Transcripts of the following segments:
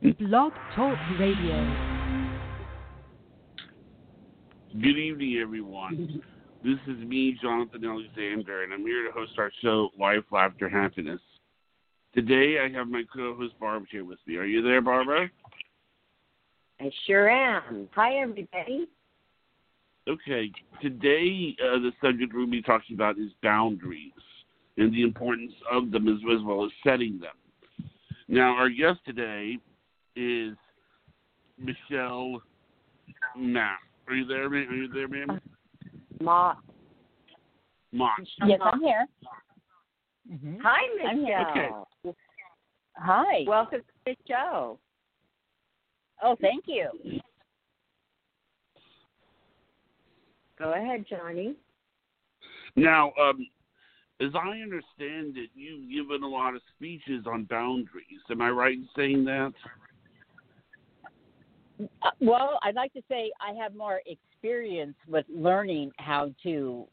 Blog Talk Radio. Good evening, everyone. This is me, Jonathan Alexander, and I'm here to host our show, Life, Laughter, Happiness. Today, I have my co-host, Barbara, here with me. Are you there, Barbara? I sure am. Hi, everybody. Okay. Today, the subject we'll be talking about is boundaries and the importance of them as well as setting them. Now, our guest today is Michelle Mapp. Are you there, ma'am? Mott. Yes, I'm here. Mm-hmm. Hi, Michelle. Okay. Hi. Welcome to the show. Oh, thank you. Go ahead, Johnny. Now, as I understand it, you've given a lot of speeches on boundaries. Am I right in saying that? Well, I'd like to say I have more experience with learning how to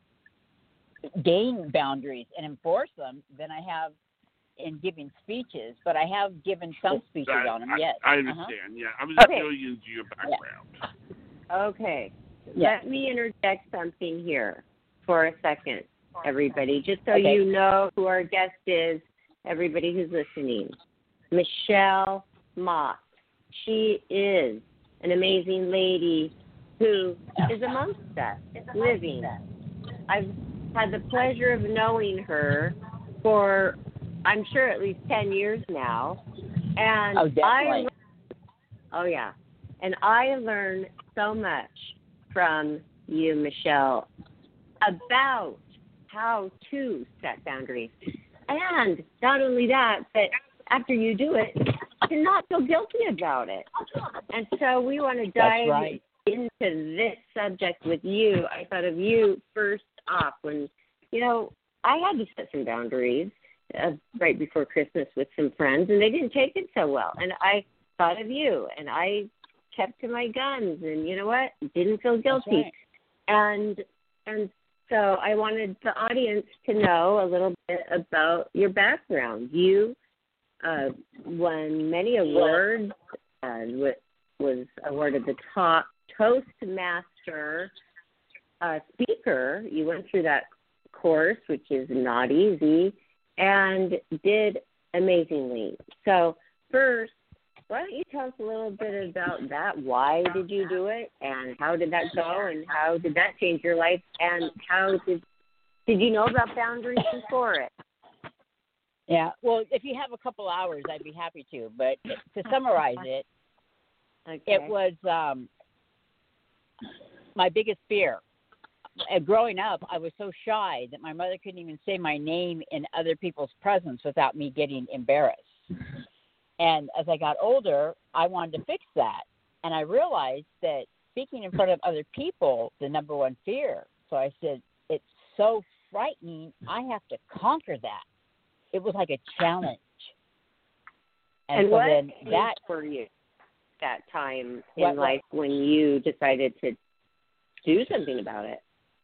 gain boundaries and enforce them than I have in giving speeches. But I have given some speeches on them, yes. I understand, yeah. I was just filling into your background. Yeah. Okay. Yeah. Let me interject something here for a second, everybody, just so you know who our guest is, everybody who's listening. Michelle Mott. She is an amazing lady who is amongst us, living. I've had the pleasure of knowing her for, I'm sure, at least 10 years now. And definitely. And I learned so much from you, Michelle, about how to set boundaries. And not only that, but after you do it, to not feel guilty about it. And so we want to dive into this subject with you. I thought of you first off when, I had to set some boundaries right before Christmas with some friends, and they didn't take it so well. And I thought of you, and I kept to my guns, and you know what? Didn't feel guilty. And so I wanted the audience to know a little bit about your background. You won many awards and was awarded the top Toastmaster speaker. You went through that course, which is not easy, and did amazingly. So first, why don't you tell us a little bit about that? Why did you do it, and how did that go, and how did that change your life, and how did you know about boundaries before it? Yeah, well, if you have a couple hours, I'd be happy to. But to summarize it, it was my biggest fear. Growing up, I was so shy that my mother couldn't even say my name in other people's presence without me getting embarrassed. And as I got older, I wanted to fix that. And I realized that speaking in front of other people, the number one fear. So I said, it's so frightening, I have to conquer that. It was like a challenge. And so what then that for you that time in life when you decided to do something about it?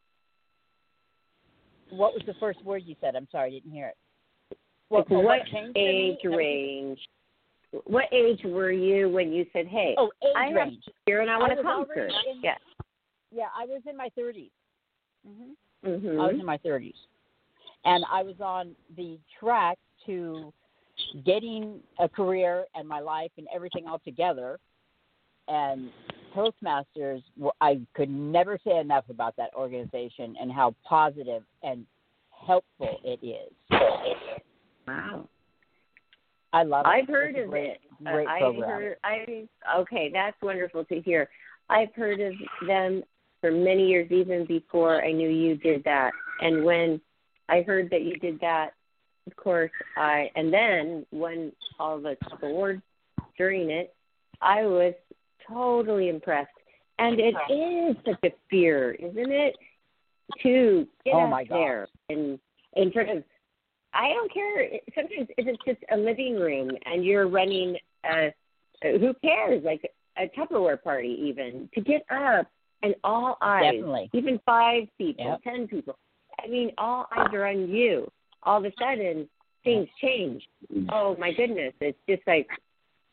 What was the first word you said? I'm sorry, I didn't hear it. What age range? What age were you when you said, "Hey, I have fear and I want to conquer"? Yeah, I was in my 30s. Mm-hmm. I was in my 30s. And I was on the track to getting a career and my life and everything all together. And Toastmasters, I could never say enough about that organization and how positive and helpful it is. Wow. I love it. I've heard of it. Great program. Okay, that's wonderful to hear. I've heard of them for many years, even before I knew you did that. And when I heard that you did that, of course, and then won all the top awards during it, I was totally impressed. And it is such a fear, isn't it, to get out there and in front of, I don't care, sometimes if it's just a living room and you're running, who cares, like a Tupperware party even, to get up and all eyes, even 5 people, 10 people, I mean, all eyes are on you. All of a sudden, things change. Oh, my goodness. It's just like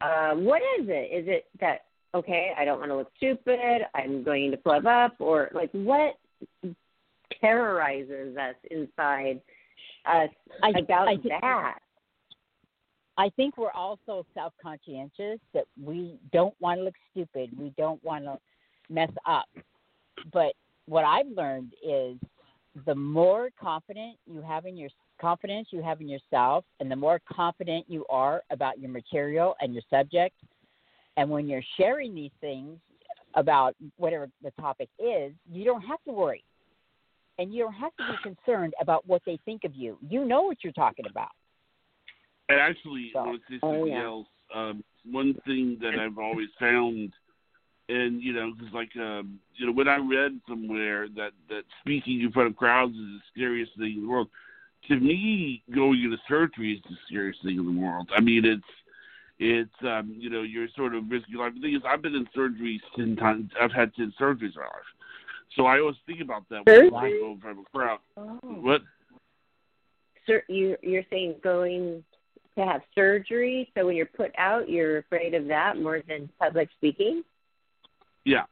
what is it? Is it that, okay, I don't want to look stupid, I'm going to plug up, or like what terrorizes us inside us about that? I think we're all so self-conscientious that we don't want to look stupid. We don't want to mess up. But what I've learned is the more confidence you have in yourself, and the more confident you are about your material and your subject, and when you're sharing these things about whatever the topic is, you don't have to worry. And you don't have to be concerned about what they think of you. You know what you're talking about. And actually, I want to say something else. One thing that I've always found, and, because when I read somewhere that speaking in front of crowds is the scariest thing in the world, to me, going into surgery is the scariest thing in the world. I mean, it's you're sort of risking your life. The thing is, I've been in surgery 10 times. I've had 10 surgeries in my life. So I always think about that when I go in front of a crowd. Oh. What? Sir, you're saying going to have surgery, so when you're put out, you're afraid of that more than public speaking? Yeah.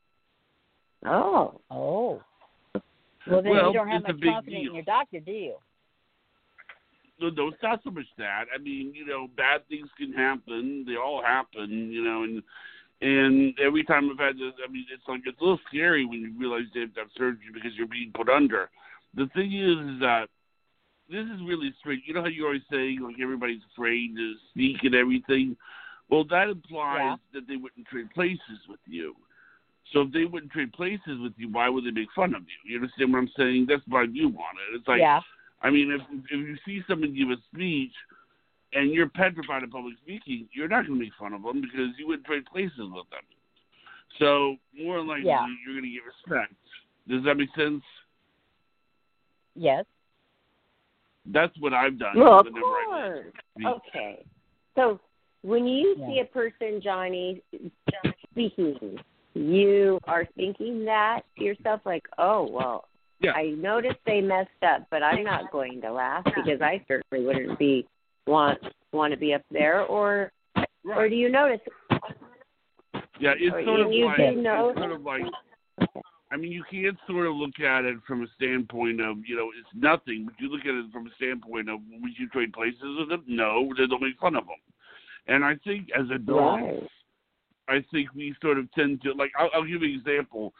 Oh. Well, then you don't have much confidence in your doctor, do you? No, it's not so much that. I mean, bad things can happen. They all happen, and every time I've had this, I mean, it's a little scary when you realize you have to have surgery because you're being put under. The thing is that this is really strange. You know how you always say, everybody's afraid to speak and everything? Well, that implies that they wouldn't trade places with you. So if they wouldn't trade places with you, why would they make fun of you? You understand what I'm saying? That's my view on it. It's like, I mean, if you see someone give a speech and you're petrified of public speaking, you're not going to make fun of them because you wouldn't trade places with them. So more than likely, you're going to get respect. Does that make sense? Yes. That's what I've done. Well, of course. Okay. So when you see a person, Johnny, speaking, you are thinking that to yourself, like, oh, well, I noticed they messed up, but I'm not going to laugh because I certainly wouldn't want to be up there, or do you notice? Yeah, it's sort of like, I mean, you can't sort of look at it from a standpoint of, it's nothing, but you look at it from a standpoint of, would you trade places with them? No, they don't make fun of them. And I think as adults, I think we sort of tend to, like, I'll give you an example.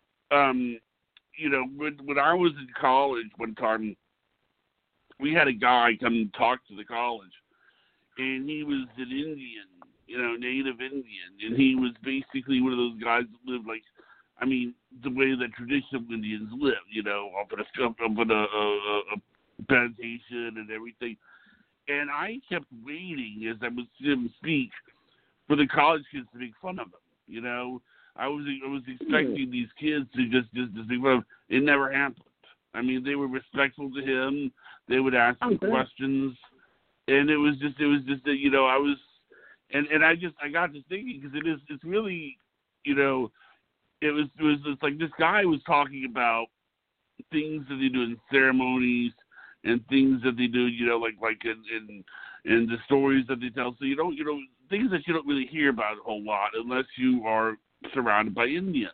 When I was in college one time, we had a guy come and talk to the college, and he was an Indian, native Indian, and he was basically one of those guys that lived the way that traditional Indians live, up in a plantation and everything. And I kept waiting as I would see him speak for the college kids to make fun of him. I was expecting these kids to just make fun of him. It never happened. I mean, they were respectful to him. They would ask him questions, and it was just that I was, and I got to thinking because it's really, it's like this guy was talking about things that they do in ceremonies and things that they do, like in the stories that they tell. So things that you don't really hear about a whole lot unless you are surrounded by Indians.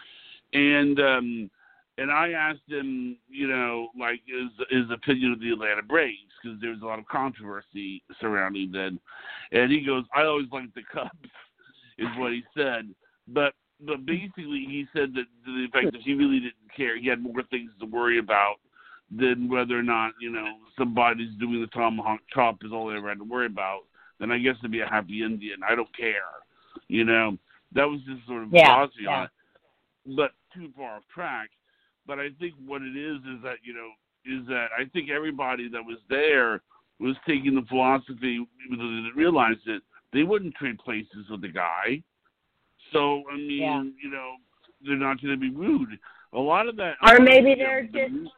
And I asked him, his opinion of the Atlanta Braves, because there was a lot of controversy surrounding them. And he goes, I always liked the Cubs, is what he said. But basically he said that the fact that he really didn't care. He had more things to worry about than whether or not, somebody's doing the tomahawk chop is all they ever had to worry about. Then I guess to be a happy Indian, I don't care. That was just sort of glossy on it. But too far off track. But I think what it is that I think everybody that was there was taking the philosophy, even though they didn't realize it, they wouldn't trade places with the guy. So, I mean, they're not going to be rude. A lot of that... Or maybe they're just...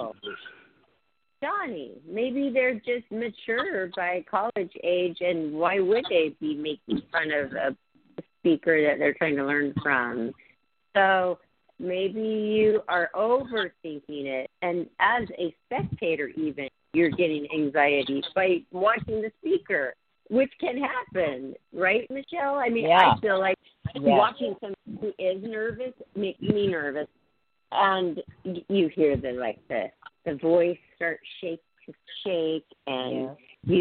Johnny, maybe they're just mature by college age, and why would they be making fun of a speaker that they're trying to learn from? So maybe you are overthinking it, and as a spectator even, you're getting anxiety by watching the speaker. which can happen, right, Michelle? I mean, Yeah. I feel like Yeah. watching someone who is nervous makes me nervous, and you hear the voice start to shake, and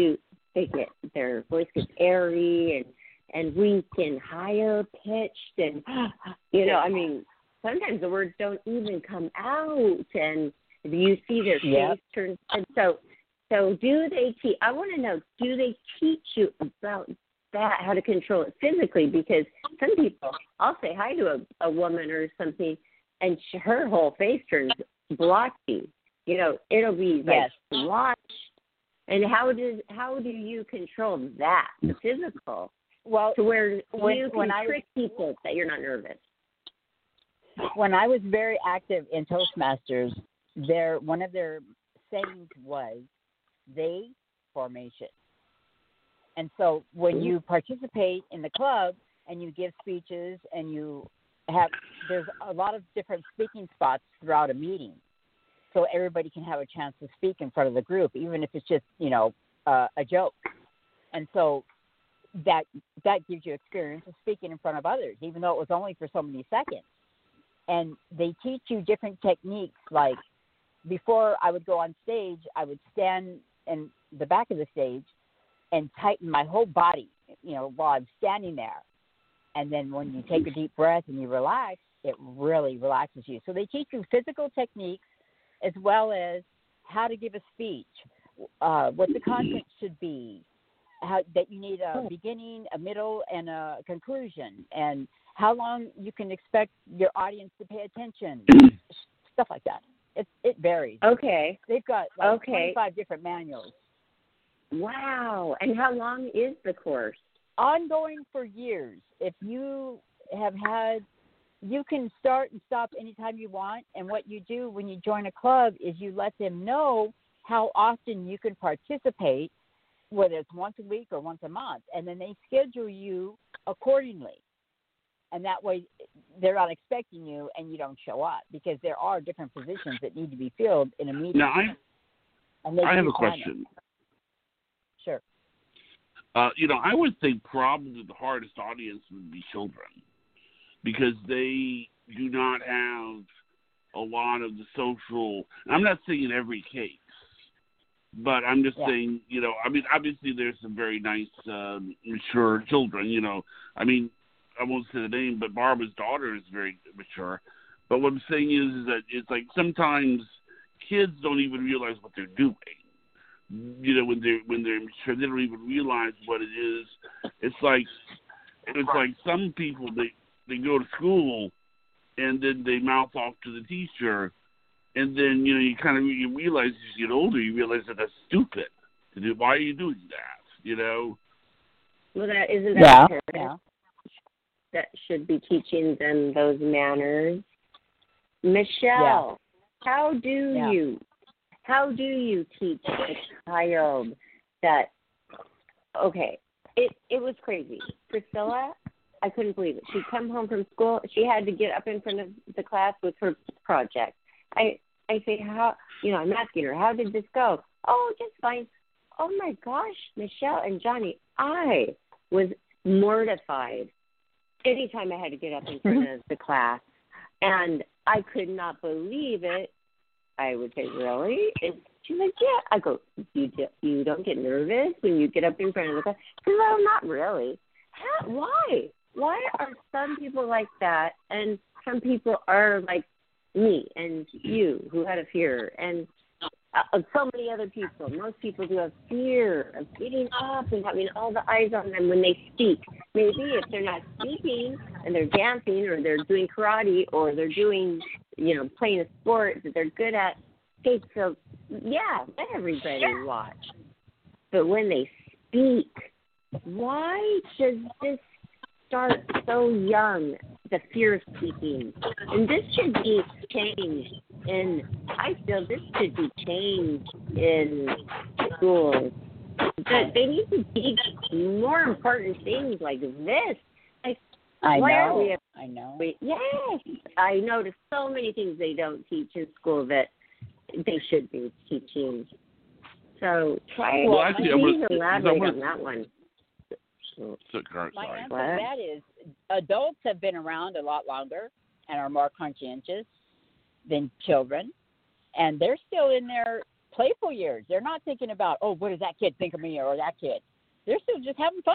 their voice gets airy and weak and higher pitched, and I mean, sometimes the words don't even come out, and you see their face turn. And so do they teach? I want to know, do they teach you about that, how to control it physically? Because some people, I'll say hi to a woman or something, and her whole face turns blotchy. It'll be like blotched. And how do you control that, the physical? Well, to where you when can trick people that you're not nervous. When I was very active in Toastmasters, one of their sayings was "they formation." And so when you participate in the club and you give speeches and there's a lot of different speaking spots throughout a meeting, so everybody can have a chance to speak in front of the group, even if it's just a joke. And so that gives you experience of speaking in front of others, even though it was only for so many seconds. And they teach you different techniques. Like before I would go on stage, I would stand in the back of the stage and tighten my whole body, while I'm standing there. And then when you take a deep breath and you relax, it really relaxes you. So they teach you physical techniques as well as how to give a speech, what the content should be, that you need a beginning, a middle, and a conclusion, and how long you can expect your audience to pay attention, stuff like that. It varies. Okay. They've got 25 different manuals. Wow. And how long is the course? Ongoing for years. If you have you can start and stop anytime you want, and what you do when you join a club is you let them know how often you can participate, whether it's once a week or once a month, and then they schedule you accordingly. And that way they're not expecting you and you don't show up, because there are different positions that need to be filled in a meeting. Now, I have a question. Sure. I would think probably the hardest audience would be children, because they do not have a lot of the social. I'm not saying in every case, but I'm just saying, obviously there's some very nice, mature children, I mean, I won't say the name, but Barbara's daughter is very mature. But what I'm saying is that it's like sometimes kids don't even realize what they're doing. When they're mature, they don't even realize what it is. It's like some people, they go to school and then they mouth off to the teacher, and then you realize as you get older, you realize that that's stupid. Why are you doing that? Well, isn't that parents that should be teaching them those manners? Michelle, how do you teach a child that? Okay, it was crazy. Priscilla, I couldn't believe it. She'd come home from school. She had to get up in front of the class with her project. I say, how? I'm asking her, how did this go? Oh, just fine. Oh my gosh, Michelle and Johnny, I was mortified anytime I had to get up in front of the class, and I could not believe it. I would say, really? And she's like, yeah. I go, you don't get nervous when you get up in front of the class? She goes, well, not really. Why? Why are some people like that, and some people are like me and you, who had a fear, and so many other people? Most people do have fear of getting up and having all the eyes on them when they speak. Maybe if they're not speaking and they're dancing, or they're doing karate, or they're doing, playing a sport that they're good at, okay, so let everybody watch. But when they speak, why does this start so young, the fear of speaking? And this should be changed. And I feel this should be changed in schools. But they need to teach more important things like this. Like, I know. Yes. I noticed so many things they don't teach in school that they should be teaching. So elaborate on that one. So, My sorry. answer to that is adults have been around a lot longer and are more conscientious than children, and they're still in their playful years. They're not thinking about, oh, what does that kid think of me or that kid. They're still just having fun.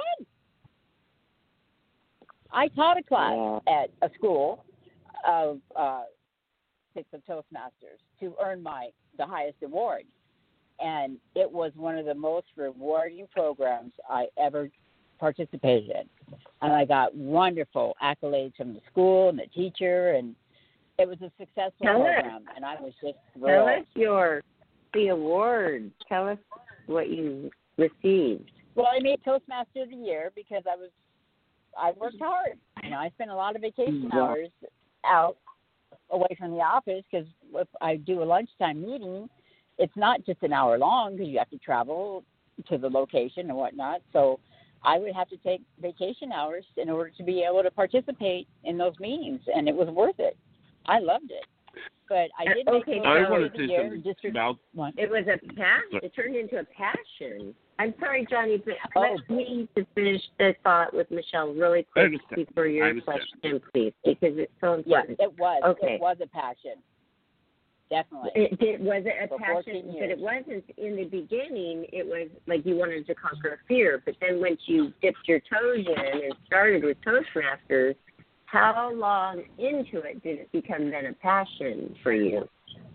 I taught a class at a school of Six of Toastmasters to earn the highest award. And it was one of the most rewarding programs I ever participated in. And I got wonderful accolades from the school and the teacher, and it was a successful program. And I was just thrilled. Tell us the award. Tell us what you received. Well, I made Toastmaster of the Year because I worked hard. You know, I spent a lot of vacation hours out away from the office because if I do a lunchtime meeting, it's not just an hour long because you have to travel to the location and whatnot. So I would have to take vacation hours in order to be able to participate in those meetings, and it was worth it. I loved it. But I did make Toastmaster of the Year. It was a passion. It turned into a passion. I'm sorry, Johnny, but let me to finish the thought with Michelle really quick before your question, please, because it's so important. Yes, it was. Okay. It was a passion. Definitely. Was it a passion? But it wasn't in the beginning. It was like you wanted to conquer fear. But then once you dipped your toes in and started with Toastmasters, how long into it did it become then a passion for you?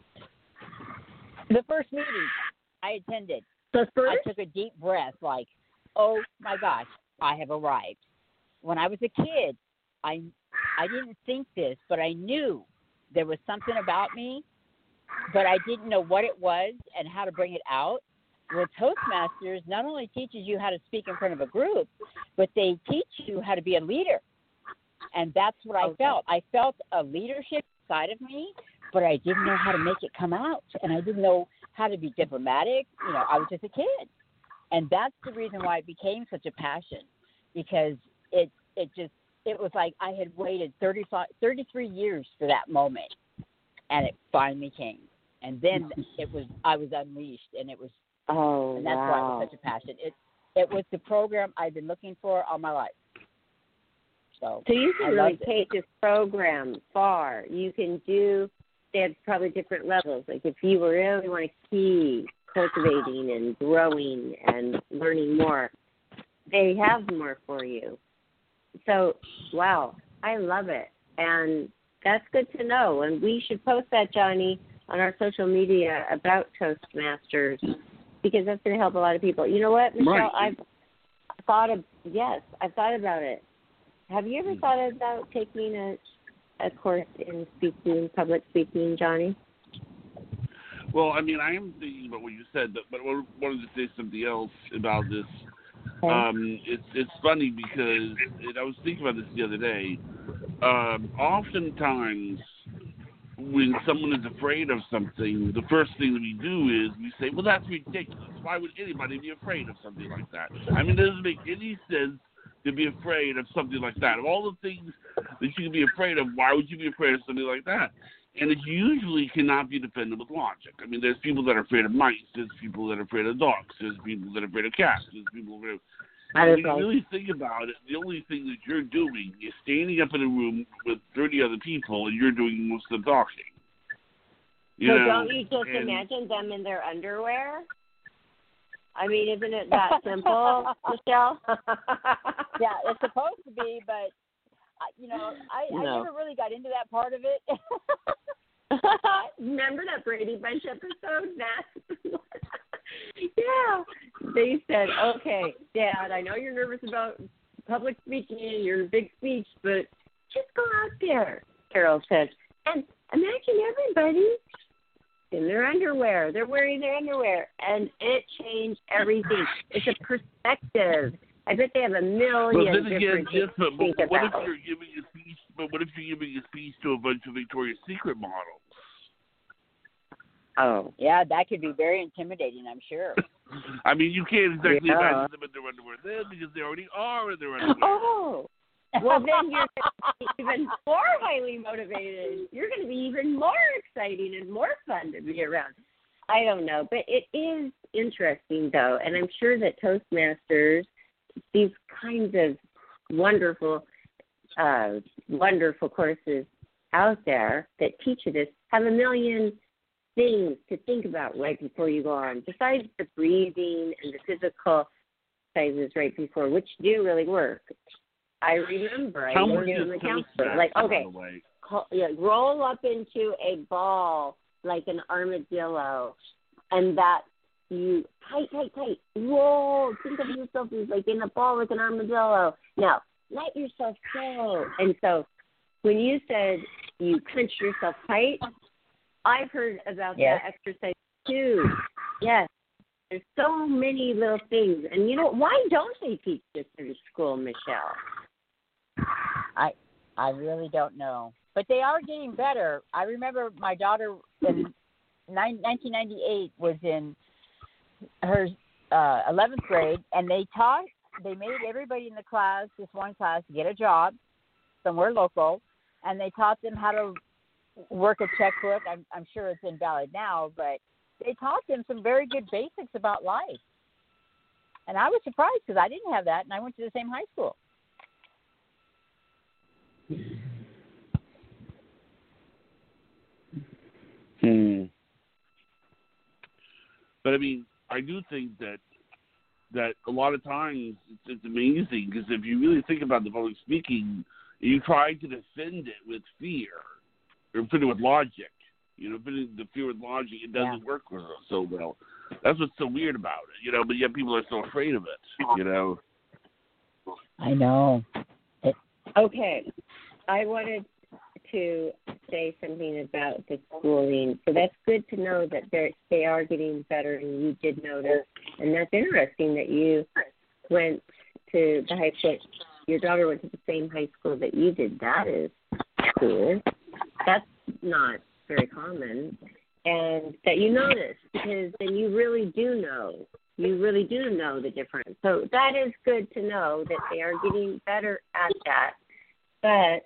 The first meeting I attended. The first? I took a deep breath like, oh, my gosh, I have arrived. When I was a kid, I didn't think this, but I knew there was something about me, but I didn't know what it was and how to bring it out. Well, Toastmasters not only teaches you how to speak in front of a group, but they teach you how to be a leader. And that's what I felt. I felt a leadership side of me, but I didn't know how to make it come out. And I didn't know how to be diplomatic. You know, I was just a kid. And that's the reason why it became such a passion, because it was like I had waited 33 years for that moment, and it finally came. And then I was unleashed, and it was, and that's why it was such a passion. It was the program I've been looking for all my life. So you can really take this program far. You can do, there's probably different levels. Like if you really want to keep cultivating and growing and learning more, they have more for you. So, wow, I love it. And that's good to know. And we should post that, Johnny, on our social media about Toastmasters, because that's going to help a lot of people. You know what, Michelle? Right. I've thought about it. Have you ever thought about taking a course in public speaking, Johnny? Well, I mean, I am thinking about what you said, but I wanted to say something else about this. It's funny because I was thinking about this the other day. Oftentimes, when someone is afraid of something, the first thing that we do is we say, well, that's ridiculous. Why would anybody be afraid of something like that? I mean, it doesn't make any sense to be afraid of something like that. Of all the things that you can be afraid of, why would you be afraid of something like that? And it usually cannot be defended with logic. I mean, there's people that are afraid of mice. There's people that are afraid of dogs. There's people that are afraid of cats. There's people that are... When you really think about it, the only thing that you're doing is standing up in a room with 30 other people, and you're doing most of the talking. Don't you just imagine them in their underwear? I mean, isn't it that simple, Michelle? Yeah, it's supposed to be, but, I never really got into that part of it. Remember that Brady Bunch episode? Yeah. They said, okay, Dad, I know you're nervous about public speaking and your big speech, but just go out there, Carol said, and imagine everybody in their underwear. They're wearing their underwear, and it changed everything. It's a perspective. I bet they have a million different things to think about. What if you're giving a speech? But what if you're giving a speech to a bunch of Victoria's Secret models? Oh, yeah, that could be very intimidating, I'm sure. I mean, you can't exactly imagine them in their underwear then because they already are in their underwear. Oh, well, then you're going to be even more highly motivated. You're going to be even more exciting and more fun to be around. I don't know, but it is interesting, though, and I'm sure that Toastmasters these kinds of wonderful, wonderful courses out there that teach you this have a million things to think about right before you go on, besides the breathing and the physical exercises right before, which do really work. I remember I was doing the counselor. Like, okay, roll up into a ball like an armadillo, and that you tight, roll. Think of yourself as like in a ball like an armadillo. Now, let yourself go. And so when you said you clench yourself tight, I've heard about that exercise too. Yes. There's so many little things. And, why don't they teach this in school, Michelle? I really don't know. But they are getting better. I remember my daughter in 1998 was in her 11th grade, and they made everybody in the class, this one class, get a job somewhere local, and they taught them how to work a checkbook. I'm sure it's invalid now, but they taught them some very good basics about life. And I was surprised because I didn't have that, and I went to the same high school. But I mean, I do think that a lot of times it's amazing, because if you really think about the public speaking, you try to defend it with fear or defend it with logic. Defending the fear with logic, it doesn't work so well. That's what's so weird about it, but yet people are so afraid of it, I know. Okay. I wanted to say something about the schooling. So that's good to know that they are getting better, and you did notice. And that's interesting that you went to the high school. Your daughter went to the same high school that you did. That is cool. That's not very common. And that you noticed, because then you really do know. You really do know the difference. So that is good to know that they are getting better at that. But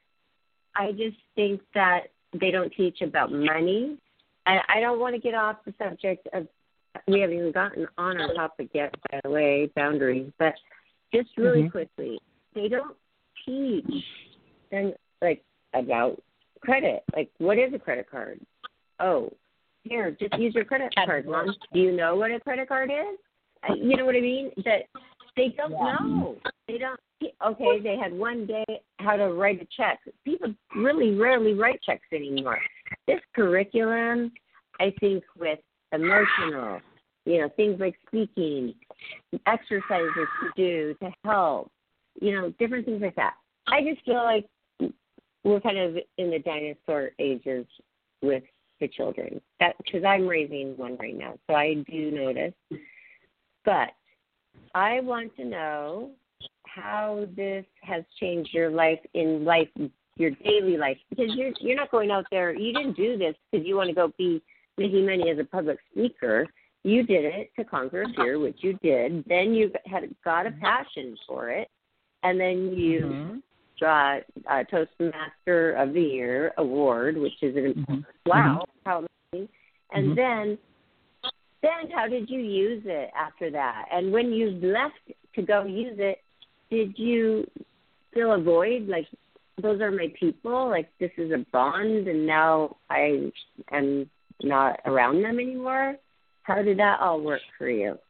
I just think that they don't teach about money. I don't want to get off the subject of, we haven't even gotten on our topic yet, by the way, boundaries, but just really quickly, they don't teach them, like, about credit. Like, what is a credit card? Oh, here, just use your credit card, Mom. Do you know what a credit card is? You know what I mean? That they don't know. They don't. Okay, they had one day how to write a check. People really rarely write checks anymore. This curriculum, I think, with emotional, things like speaking, exercises to do to help, different things like that. I just feel like we're kind of in the dinosaur ages with the children. That because I'm raising one right now, so I do notice. But I want to know how this has changed your life, your daily life, because you're not going out there. You didn't do this because you want to go be making money as a public speaker. You did it to conquer fear, which you did. Then you got a passion for it, and then you got a Toastmaster of the Year award, which is wow, how amazing! And then how did you use it after that? And when you left to go use it, did you fill a void? Like, those are my people. Like, this is a bond, and now I am not around them anymore. How did that all work for you?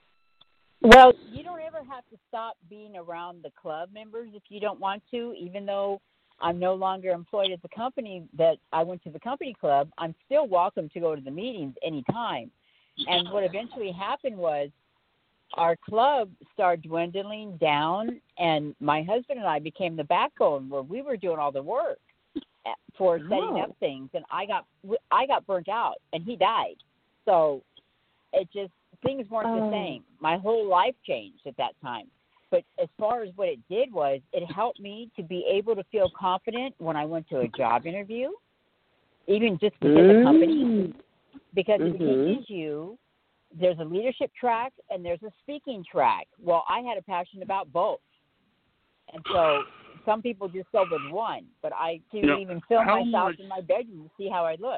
Well, you don't ever have to stop being around the club members if you don't want to, even though I'm no longer employed at the company that I went to the company club. I'm still welcome to go to the meetings anytime. And what eventually happened was our club started dwindling down, and my husband and I became the backbone where we were doing all the work for setting up things. And I got burnt out, and he died. So it just, things weren't the same. My whole life changed at that time. But as far as what it did was, it helped me to be able to feel confident when I went to a job interview, even just within the company, because it teaches you there's a leadership track and there's a speaking track. Well, I had a passion about both. And so some people just go with one, but I can even film myself in my bedroom to see how I look.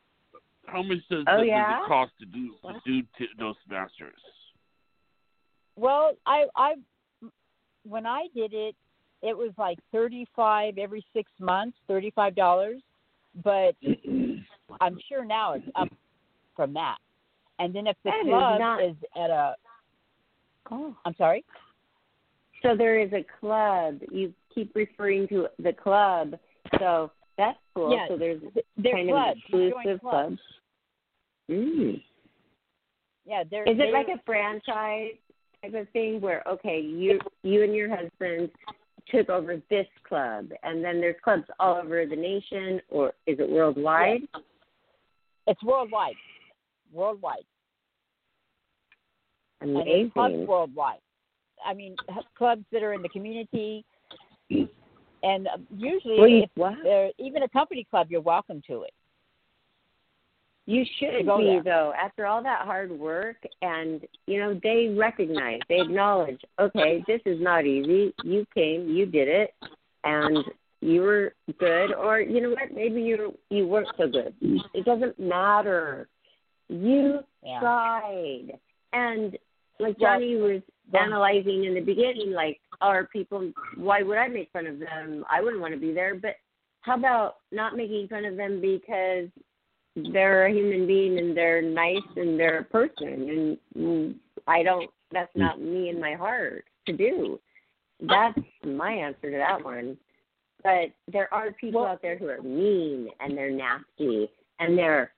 How much does it cost to do Toastmasters? Well, when I did it, it was like 35 every 6 months, $35. But I'm sure now it's up from that. And then if the club is at a, I'm sorry. So there is a club. You keep referring to the club. So that's cool. Yeah, so there's kind clubs. of exclusive clubs. Mm. Yeah, is it like a franchise type of thing where, okay, you and your husband took over this club, and then there's clubs all over the nation, or is it worldwide? Yes. It's worldwide. Worldwide. Amazing. And it's clubs worldwide. I mean, clubs that are in the community, and usually, even a company club, you're welcome to it. You should be, though, after all that hard work, and, they recognize, they acknowledge, okay, this is not easy. You came, you did it, and you were good, or, you know what, maybe you weren't so good. It doesn't matter. You tried. And like Johnny was analyzing in the beginning, like, are people, why would I make fun of them? I wouldn't want to be there. But how about not making fun of them because they're a human being and they're nice and they're a person, and that's not me in my heart to do. That's my answer to that one. But there are people out there who are mean and they're nasty and they're,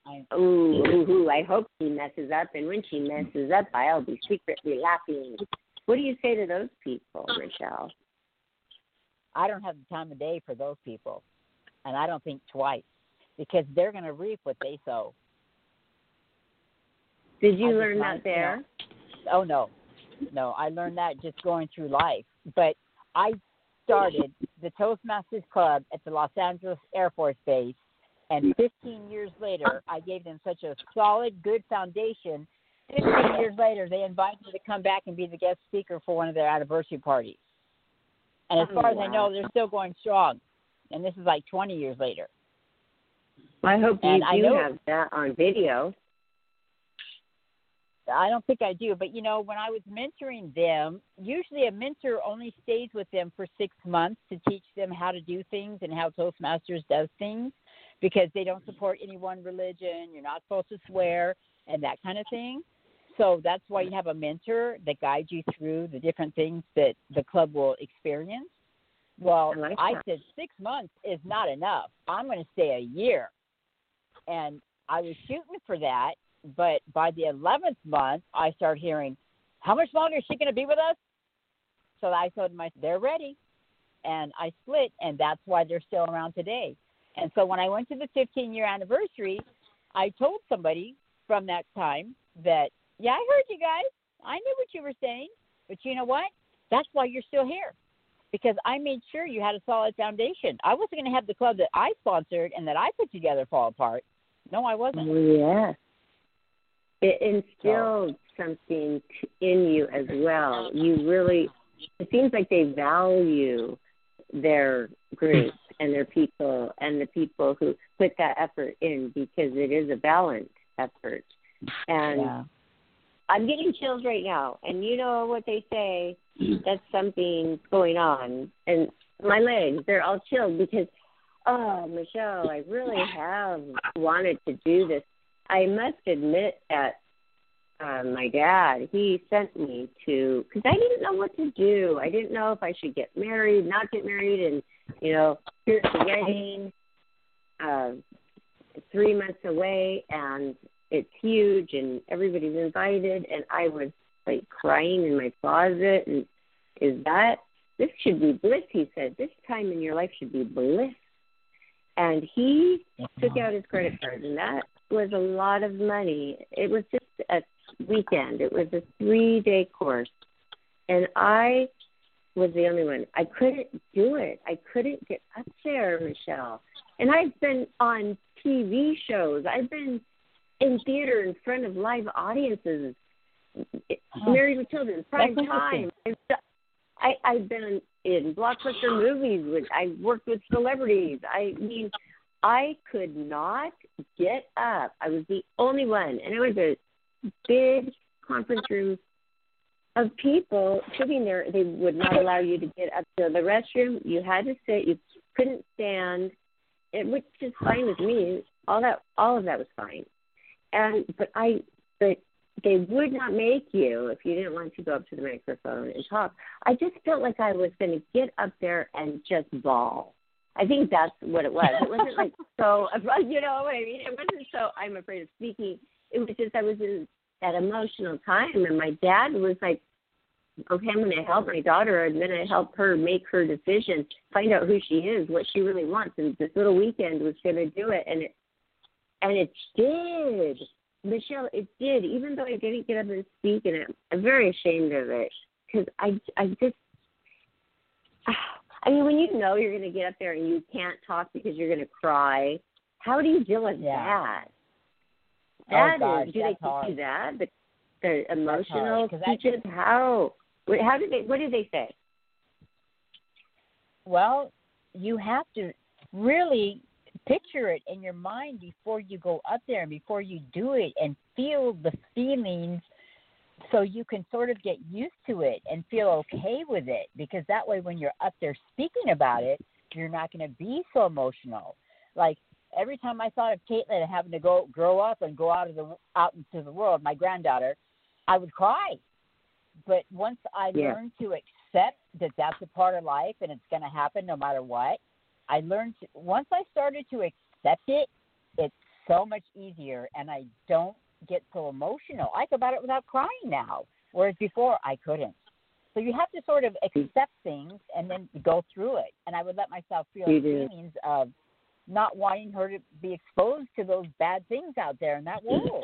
I hope she messes up, and when she messes up, I'll be secretly laughing. What do you say to those people, Michelle? I don't have the time of day for those people, and I don't think twice. Because they're going to reap what they sow. Did you learn that there? Oh, no. No, I learned that just going through life. But I started the Toastmasters Club at the Los Angeles Air Force Base, and 15 years later, I gave them such a solid, good foundation. 15 years later, they invited me to come back and be the guest speaker for one of their anniversary parties. And as far as I know, they're still going strong. And this is like 20 years later. I hope you do have that on video. I don't think I do, but when I was mentoring them, usually a mentor only stays with them for 6 months to teach them how to do things and how Toastmasters does things, because they don't support any one religion. You're not supposed to swear and that kind of thing. So that's why you have a mentor that guides you through the different things that the club will experience. Well, I said 6 months is not enough. I'm going to stay a year. And I was shooting for that, but by the 11th month, I started hearing, how much longer is she going to be with us? So I told them, they're ready. And I split, and that's why they're still around today. And so when I went to the 15-year anniversary, I told somebody from that time that, I heard you guys. I knew what you were saying. But you know what? That's why you're still here. Because I made sure you had a solid foundation. I wasn't going to have the club that I sponsored and that I put together fall apart. No, I wasn't. Yeah. It instilled something in you as well. It seems like they value their group and their people and the people who put that effort in, because it is a balanced effort. And I'm getting chills right now. And you know what they say, that's something going on. And my legs, they're all chilled because, Michelle, I really have wanted to do this. I must admit that my dad, he sent me to, because I didn't know what to do. I didn't know if I should get married, not get married, and, here's the wedding, 3 months away, and it's huge, and everybody's invited, and I was, like, crying in my closet, and this should be bliss, he said. This time in your life should be bliss. And he took out his credit card, and that was a lot of money. It was just a weekend. It was a 3-day course. And I was the only one. I couldn't do it. I couldn't get up there, Michelle. And I've been on TV shows. I've been in theater in front of live audiences, Married with Children, prime time. I've been in blockbuster movies. I worked with celebrities. I mean, I could not get up. I was the only one. And it was a big conference room of people sitting there. They would not allow you to get up to the restroom. You had to sit. You couldn't stand, which is fine with me. All of that was fine. But they would not make you, if you didn't want to go up to the microphone and talk. I just felt like I was going to get up there and just bawl. I think that's what it was. It wasn't like so, you know what I mean? It wasn't so I'm afraid of speaking. It was just I was in that emotional time, and my dad was like, okay, I'm going to help my daughter. I'm going to help her make her decision, find out who she is, what she really wants. And this little weekend was going to do it, and it did. Michelle, it did, even though I didn't get up and speak, and I'm very ashamed of it, because I mean, when you know you're going to get up there and you can't talk because you're going to cry, how do you deal with that? Do they teach you that? The emotional teachers? What did they say? Well, you have to really picture it in your mind before you go up there and before you do it, and feel the feelings so you can sort of get used to it and feel okay with it, because that way when you're up there speaking about it, you're not going to be so emotional. Like every time I thought of Caitlin having to grow up and go out into the world, my granddaughter, I would cry. But once I learned to accept that that's a part of life and it's going to happen no matter what, once I started to accept it, it's so much easier, and I don't get so emotional. I go about it without crying now, whereas before I couldn't. So you have to sort of accept things and then go through it. And I would let myself feel the feelings of not wanting her to be exposed to those bad things out there in that world.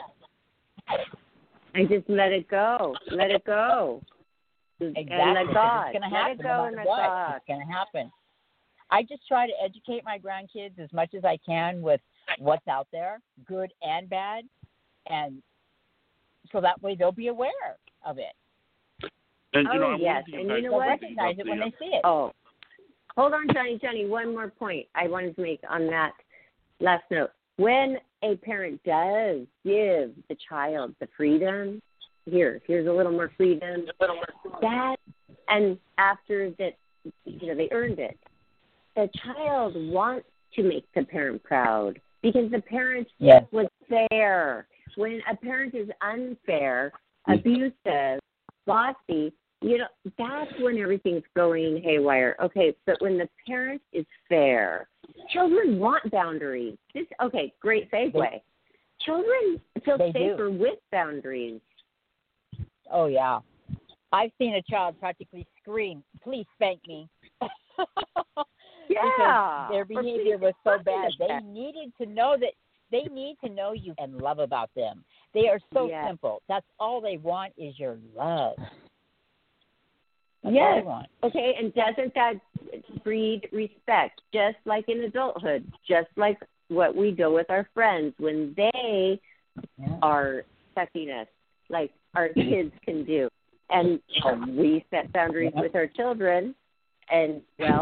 I just let it go. Let it go. Exactly. And let God. It's going to happen. Let it go and let God. It's going to happen. I just try to educate my grandkids as much as I can with what's out there, good and bad, and so that way they'll be aware of it. And, yes, and you know what? Recognize it when they see it. Oh, hold on, Johnny. One more point I wanted to make on that last note. When a parent does give the child the freedom, here's a little more freedom, that, and after that, they earned it. The child wants to make the parent proud because the parent was fair. When a parent is unfair, abusive, bossy, that's when everything's going haywire. Okay, but when the parent is fair, children want boundaries. Great segue. Children feel safer with boundaries. Oh, yeah. I've seen a child practically scream, "Please spank me." Because their behavior was so bad. They needed to know that they need to know you and love about them. They are so simple. That's all they want is your love. That's all they want. Okay, and doesn't that breed respect? Just like in adulthood, just like what we do with our friends when they are sucking us, like our kids can do. And we set boundaries with our children, and,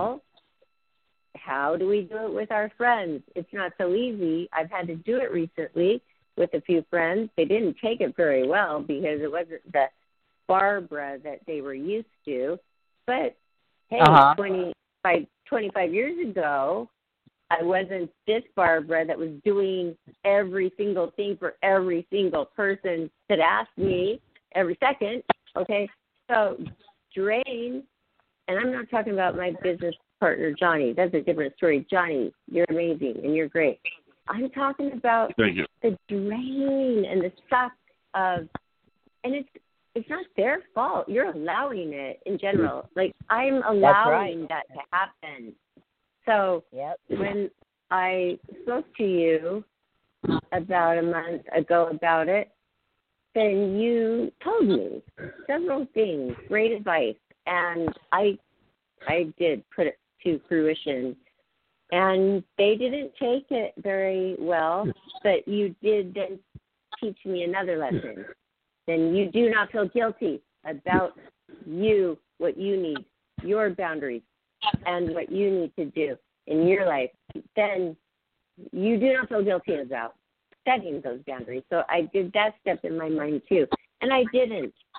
how do we do it with our friends? It's not so easy. I've had to do it recently with a few friends. They didn't take it very well because it wasn't the Barbara that they were used to. But, hey, 25 years ago, I wasn't this Barbara that was doing every single thing for every single person that asked me every second. Okay, so drain, and I'm not talking about my business partner, Johnny. That's a different story. Johnny, you're amazing and you're great. I'm talking about the drain and the suck of, and it's not their fault. You're allowing it in general. Like, I'm allowing that to happen. So when I spoke to you about a month ago about it, then you told me several things, great advice, and I did put it to fruition. And they didn't take it very well, but you did then teach me another lesson. Then you do not feel guilty about what you need, your boundaries, and what you need to do in your life. Then you do not feel guilty about setting those boundaries. So I did that step in my mind too. And I didn't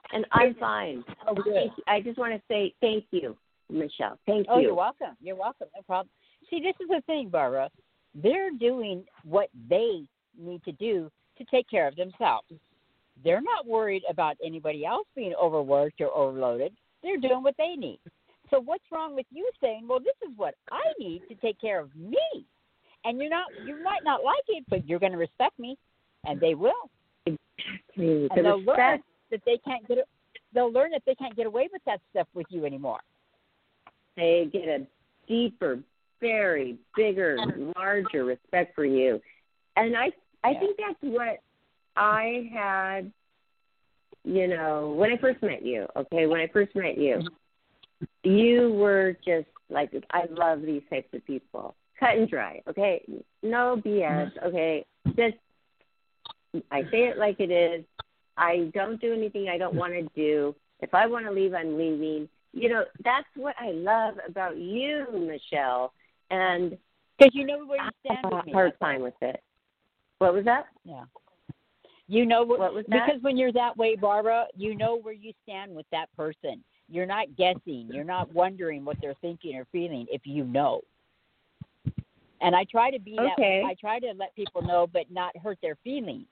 and I'm fine. Oh, good. I just want to say thank you, Michelle. Thank you. Oh, you're welcome. You're welcome. No problem. See, this is the thing, Barbara. They're doing what they need to do to take care of themselves. They're not worried about anybody else being overworked or overloaded. They're doing what they need. So what's wrong with you saying, well, this is what I need to take care of me? And you might not like it, but you're going to respect me, and they will. Exactly. And they'll learn that they can't get away with that stuff with you anymore. They get a deeper, very bigger, larger respect for you. And I think that's what I had, when I first met you, okay? When I first met you, you were just like, I love these types of people. Cut and dry, okay? No BS, okay? Just, I say it like it is. I don't do anything I don't want to do. If I want to leave, I'm leaving. That's what I love about you, Michelle. And because you know where you stand with me. I have a hard time with it. What was that? Yeah. You know what was that? Because when you're that way, Barbara, you know where you stand with that person. You're not guessing. You're not wondering what they're thinking or feeling if you know. And I try to be that way. I try to let people know, but not hurt their feelings.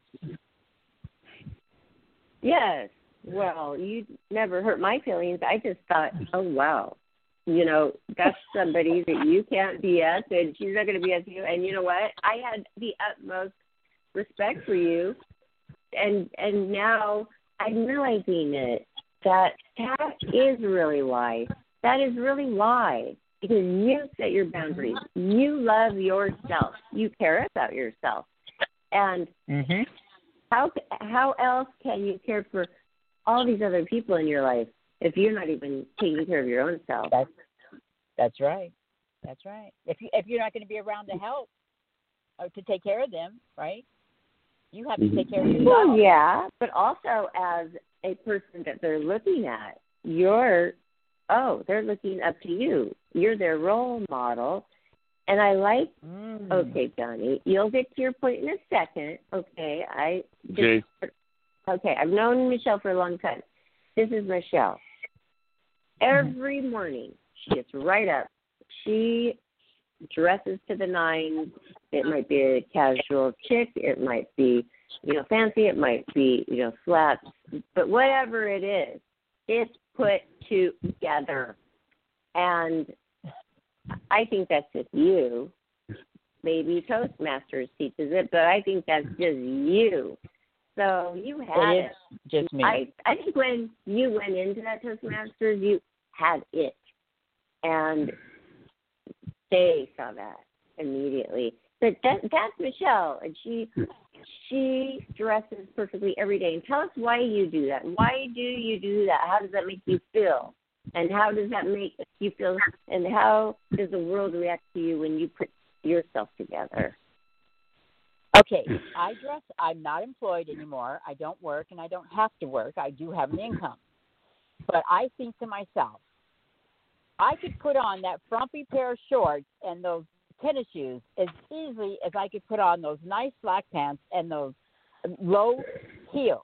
Yes. Well, you never hurt my feelings. I just thought, oh, wow. That's somebody that you can't BS, and she's not going to BS you. And you know what? I had the utmost respect for you. And now I'm realizing that is really why. That is really why. Because you set your boundaries. You love yourself. You care about yourself. And how else can you care for all these other people in your life if you're not even taking care of your own self? That's right. That's right. If you're not going to be around to help or to take care of them, right? You have to take care of yourself. Well, yeah, but also as a person that they're looking at, they're looking up to you. You're their role model. And I like, okay, Johnny, you'll get to your point in a second. Okay, I've known Michelle for a long time. This is Michelle. Every morning, she gets right up. She dresses to the nines. It might be a casual chick. It might be, fancy. It might be, slats. But whatever it is, it's put together. And I think that's just you. Maybe Toastmasters teaches it, but I think that's just you. So you had it. Just me. I think when you went into that Toastmasters, you had it. And they saw that immediately. But that's Michelle, and she dresses perfectly every day. And tell us why you do that. Why do you do that? How does that make you feel? And how does that make you feel? And how does the world react to you when you put yourself together? Okay, I dress. I'm not employed anymore. I don't work, and I don't have to work. I do have an income. But I think to myself, I could put on that frumpy pair of shorts and those tennis shoes as easily as I could put on those nice black pants and those low heels.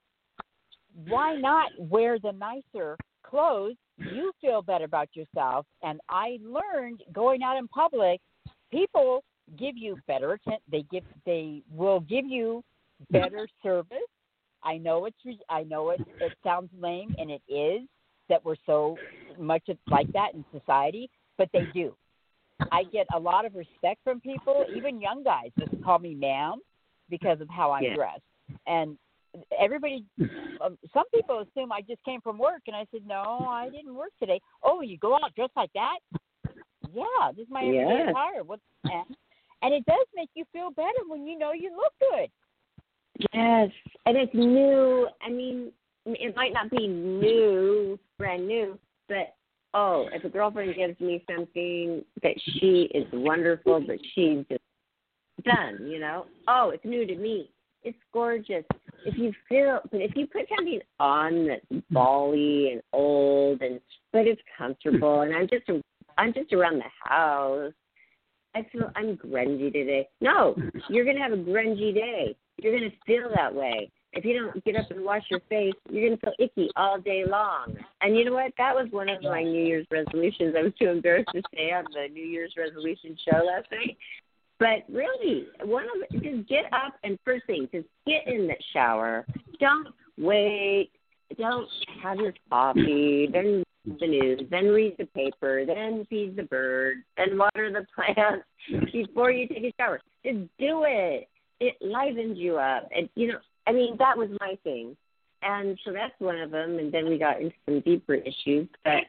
Why not wear the nicer clothes? You feel better about yourself. And I learned going out in public, people give you better attention. They will give you better service. I know it sounds lame, and it is that we're so much like that in society, but they do. I get a lot of respect from people, even young guys just call me ma'am because of how I'm dressed. And everybody, some people assume I just came from work, and I said, no, I didn't work today. Oh, you go out dressed like that? Yeah, this is my everyday attire. And it does make you feel better when you know you look good. Yes, and it's new. I mean, it might not be new, brand new, but, if a girlfriend gives me something that she is wonderful, but she's just done, it's new to me. It's gorgeous. If you put something on that's bally and old, but it's comfortable, and I'm just around the house, I feel I'm grungy today. No, you're going to have a grungy day. You're going to feel that way. if you don't get up and wash your face, you're going to feel icky all day long. And you know what? That was one of my New Year's resolutions. I was too embarrassed to say on the New Year's resolution show last night. But really, just get up and first thing, just get in the shower. Don't wait. Don't have your coffee, then the news, then read the paper, then feed the bird, then water the plants before you take a shower. Just do it. It livens you up. And, that was my thing. And so that's one of them. And then we got into some deeper issues. But,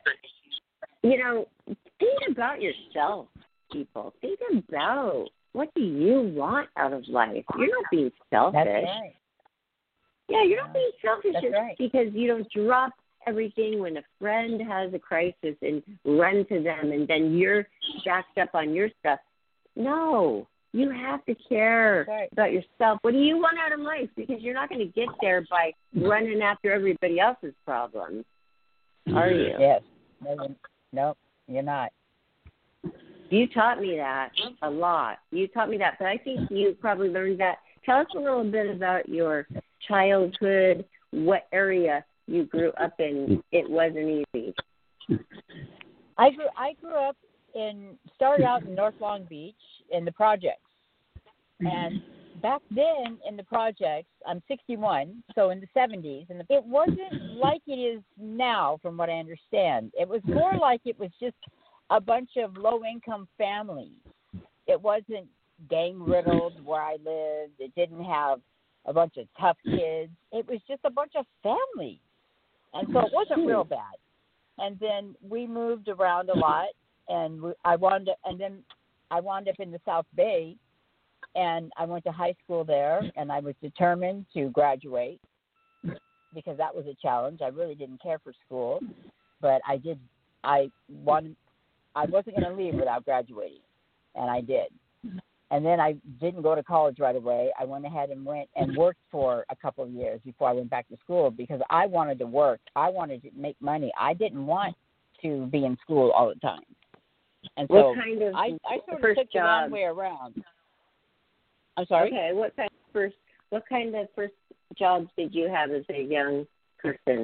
think about yourself, people. Think about what do you want out of life. You're not being selfish. That's right. Yeah, you're not being selfish right. because you don't drop everything when a friend has a crisis and run to them and then you're backed up on your stuff. No, you have to care about yourself. What do you want out of life? Because you're not going to get there by running after everybody else's problems, are you? Yes. No, you're not. You taught me that a lot. You taught me that, but I think you probably learned that. Tell us a little bit about your childhood, what area you grew up in. It wasn't easy. I grew up started out in North Long Beach in the projects. And back then in the projects, I'm 61, so in the 70s, and it wasn't like it is now from what I understand. It was more like it was just a bunch of low-income families. It wasn't gang-riddled where I lived. It didn't have a bunch of tough kids. It was just a bunch of families. And so it wasn't real bad. And then we moved around a lot, and I wound up in the South Bay, and I went to high school there, and I was determined to graduate because that was a challenge. I really didn't care for school, but I wasn't going to leave without graduating, and I did. And then I didn't go to college right away. I went ahead and worked for a couple of years before I went back to school because I wanted to work. I wanted to make money. I didn't want to be in school all the time. And so I sort of took the long way around. I'm sorry? Okay, what kind of first jobs did you have as a young person?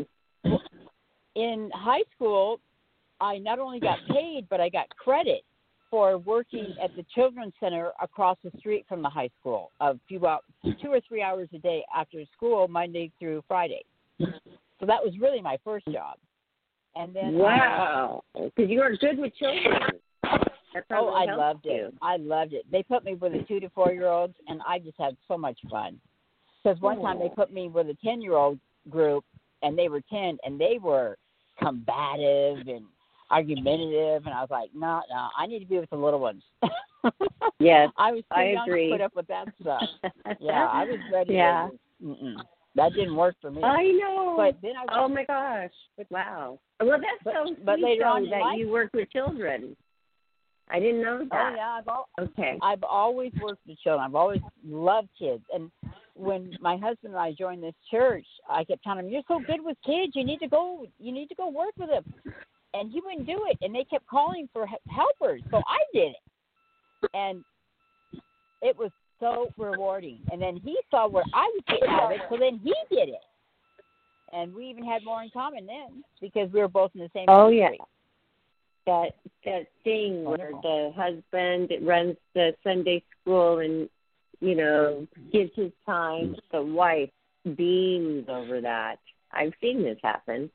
In high school, I not only got paid, but I got credit for working at the Children's Center across the street from the high school, 2 or 3 hours a day after school, Monday through Friday. So that was really my first job. And then wow, because you were good with children. I loved it. I loved it. They put me with the 2 to 4 year olds, and I just had so much fun. Because one time they put me with a 10-year-old group, and they were 10, and they were combative and argumentative, and I was like, no, I need to be with the little ones. Yes, I was too young to put up with that stuff. Yeah, I was ready. Yeah. That didn't work for me. I know. But then oh my gosh! Wow. Well, that's so sweet later on that life, you work with children. I didn't know that. Oh yeah, I've always worked with children. I've always loved kids, and when my husband and I joined this church, I kept telling him, "You're so good with kids. You need to go work with them." And he wouldn't do it, and they kept calling for helpers, so I did it, and it was so rewarding. And then he saw what I was getting out of it, so then he did it, and we even had more in common then because we were both in the same. Oh ministry. Yeah, that thing where the husband runs the Sunday school and gives his time. The wife beams over that. I've seen this happen.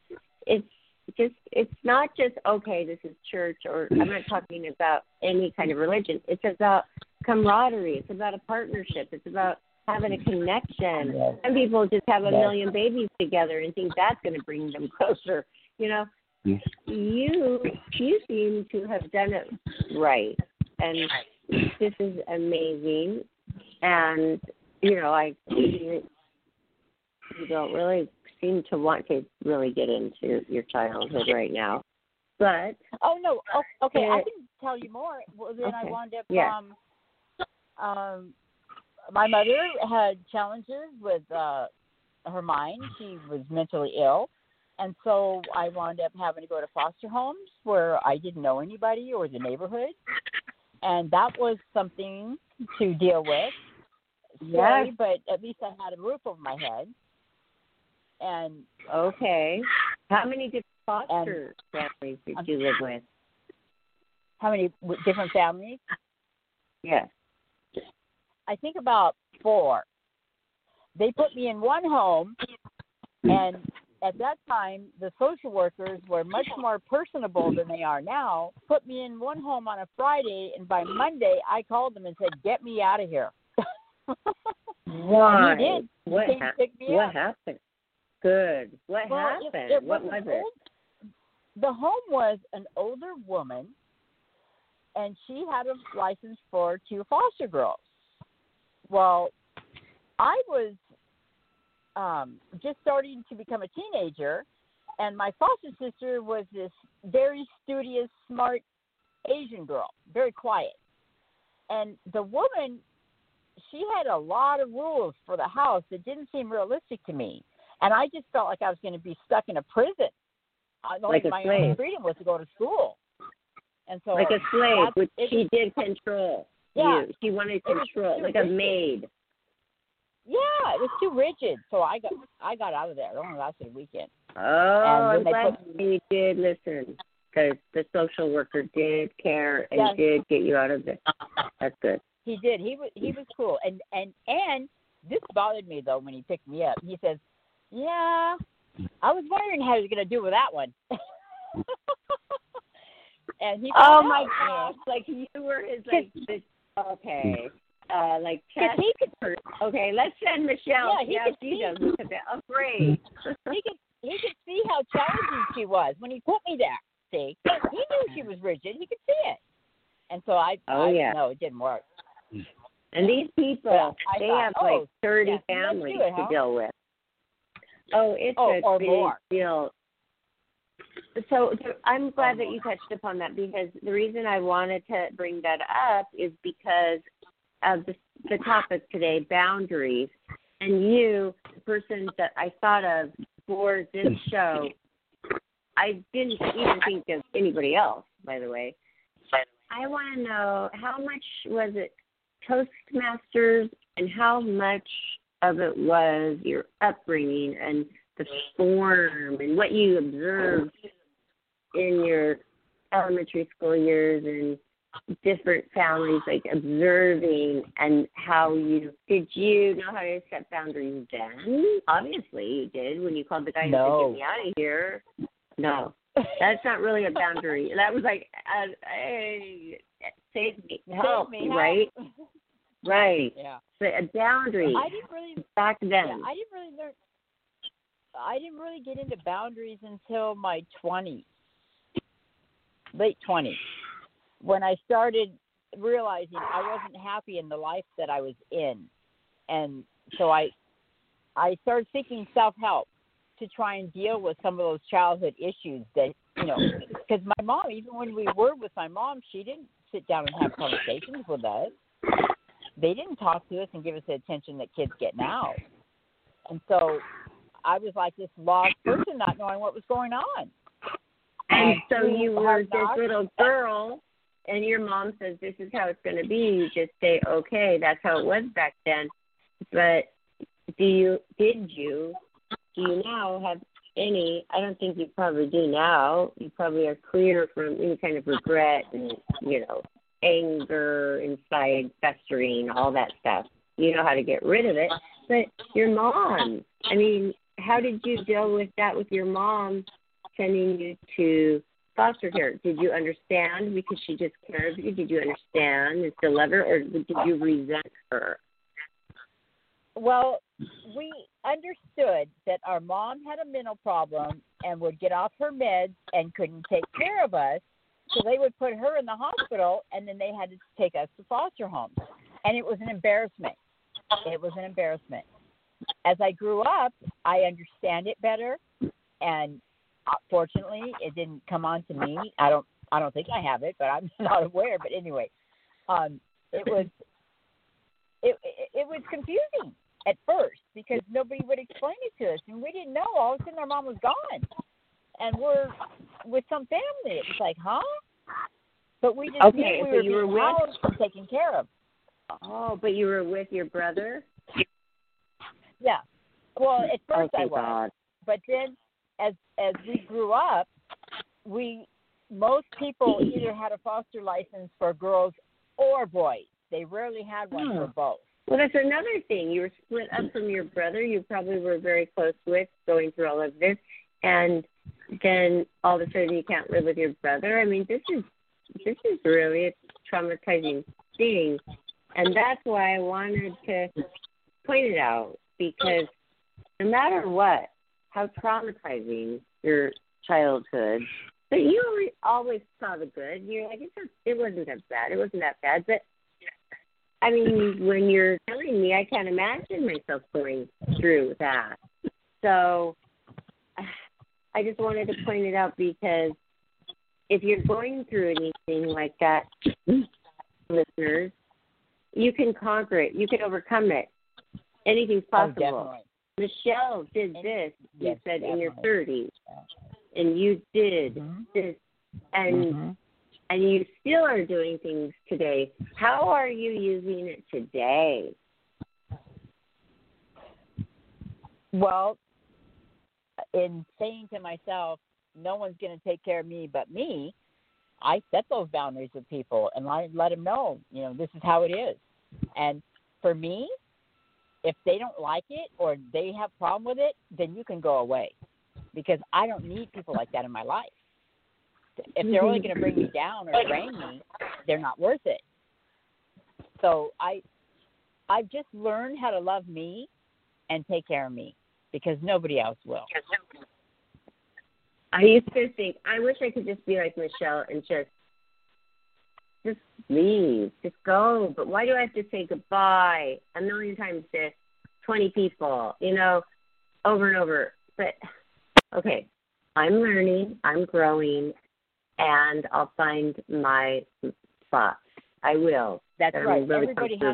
It's not just, okay, this is church, or I'm not talking about any kind of religion. It's about camaraderie. It's about a partnership. It's about having a connection. Yes. Some people just have a million babies together and think that's going to bring them closer. You seem to have done it right. And this is amazing. And, you don't really seem to want to really get into your childhood right now, but okay, I can tell you more. Well, then I wound up. My mother had challenges with her mind. She was mentally ill, and so I wound up having to go to foster homes where I didn't know anybody or the neighborhood, and that was something to deal with. Scary, but at least I had a roof over my head. And Okay. How many different foster families did you live with? how many different families? Yes. I think about 4. They put me in one home, and at that time, the social workers were much more personable than they are now. Put me in one home on a Friday, and by Monday, I called them and said, "Get me out of here." Why? And he did. What, He came to pick me what up. happened? Good. What Well, happened? it What was was an it? The home was an older woman, and she had a license for 2 foster girls. Well, I was just starting to become a teenager, and my foster sister was this very studious, smart Asian girl, very quiet. And the woman, she had a lot of rules for the house that didn't seem realistic to me. And I just felt like I was going to be stuck in a prison. Like a my slave. only freedom was to go to school. And so Like a slave, which she was, did control. Yeah. You. She wanted control, like a maid. yeah, it was too rigid. So I got out of there. It only lasted a weekend. Oh, I'm And then glad you did listen, because the social worker did care and Yes. did get you out of there. That's good. He did. He was cool. And this bothered me though when he picked me up. He says, "Yeah, I was wondering how he was going to do with that one." And he Oh found my out, gosh! Like you were his okay, like Because test. he could, Okay, let's send Michelle. Yeah, he how could she see. does look at that. Afraid. he could see how challenging she was when he put me there. See, he knew she was rigid. He could see it. And so no, it didn't work. And these people, I they thought, have like 30 let's families do it, huh? to deal with. Oh, it's a or big more. deal. So I'm glad that you touched upon that, because the reason I wanted to bring that up is because of the topic today, boundaries. And you, the person that I thought of for this show, I didn't even think of anybody else, by the way. I want to know, how much was it Toastmasters and how much of it was your upbringing and the form and what you observed in your elementary school years and different families, like observing, and how did you know how to set boundaries then? Obviously you did when you called the guy and said, "Get me out of here." No, that's not really a boundary. That was like, hey, save me, help, right? Right. Yeah. But a boundary. I didn't really back then. Yeah, I didn't really get into boundaries until my 20s, late 20s, when I started realizing I wasn't happy in the life that I was in, and so I started seeking self-help to try and deal with some of those childhood issues that, because my mom, even when we were with my mom, she didn't sit down and have conversations with us. They didn't talk to us and give us the attention that kids get now. And so I was like this lost person, not knowing what was going on. And so you were this little girl, and your mom says, "This is how it's going to be." You just say, "Okay, that's how it was back then." But do you now have any? I don't think you probably do now. You probably are clear from any kind of regret and anger inside, festering, all that stuff. You know how to get rid of it. But your mom, I mean, how did you deal with that with your mom sending you to foster care? Did you understand because she just cared of you? Did you understand and still love her, or did you resent her? Well, we understood that our mom had a mental problem and would get off her meds and couldn't take care of us. So they would put her in the hospital, and then they had to take us to foster homes. And it was an embarrassment. It was an embarrassment. As I grew up, I understand it better, and fortunately, it didn't come on to me. I don't think I have it, but I'm not aware. But anyway, it was confusing at first because nobody would explain it to us, and we didn't know. All of a sudden, our mom was gone, and we're with some family. It was like, huh? But we just knew we were being housed and taken care of. Oh, but you were with your brother? Yeah. Well, at first I was. God. but then as we grew up, most people either had a foster license for girls or boys. They rarely had one for both. Well, that's another thing. You were split up from your brother. You probably were very close with going through all of this, and then all of a sudden you can't live with your brother. I mean, this is really a traumatizing thing, and that's why I wanted to point it out, because no matter what, how traumatizing your childhood, but you always saw the good. You're like, it wasn't that bad. It wasn't that bad. But, I mean, when you're telling me, I can't imagine myself going through that. So I just wanted to point it out, because if you're going through anything like that, listeners, you can conquer it. You can overcome it. Anything's possible. Michelle did this, you said, in your 30s, and you did this, and you still are doing things today. How are you using it today? Well, in saying to myself, no one's going to take care of me but me, I set those boundaries with people, and I let them know, this is how it is. And for me, if they don't like it or they have a problem with it, then you can go away, because I don't need people like that in my life. If they're only going to bring me down or drain me, they're not worth it. So I've just learned how to love me and take care of me, because nobody else will. I used to think, I wish I could just be like Michelle and just leave, just go. But why do I have to say goodbye a million times to 20 people, over and over? But, okay, I'm learning, I'm growing, and I'll find my spot. I will. That's right. Really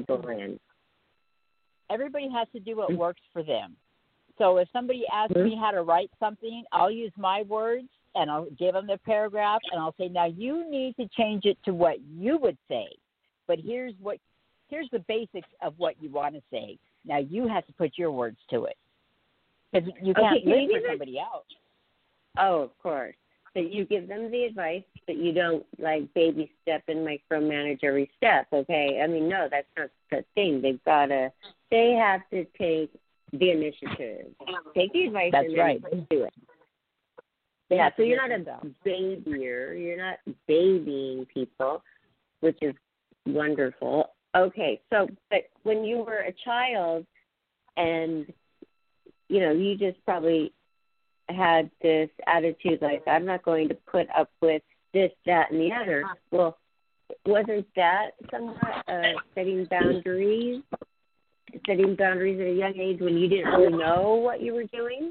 everybody has to do what works for them. So if somebody asks me how to write something, I'll use my words, and I'll give them the paragraph, and I'll say, now you need to change it to what you would say. But here's the basics of what you want to say. Now you have to put your words to it, because you can't live for somebody else. Oh, of course. But you give them the advice, but you don't baby step and micromanage every step. Okay, I mean, no, that's not the thing. They have to take the initiative. Take the advice and then do it. Yeah, so you're not a babyer. You're not babying people, which is wonderful. Okay, so but when you were a child and, you just probably had this attitude like, I'm not going to put up with this, that, and the other. Well, wasn't that somewhat setting boundaries at a young age when you didn't really know what you were doing?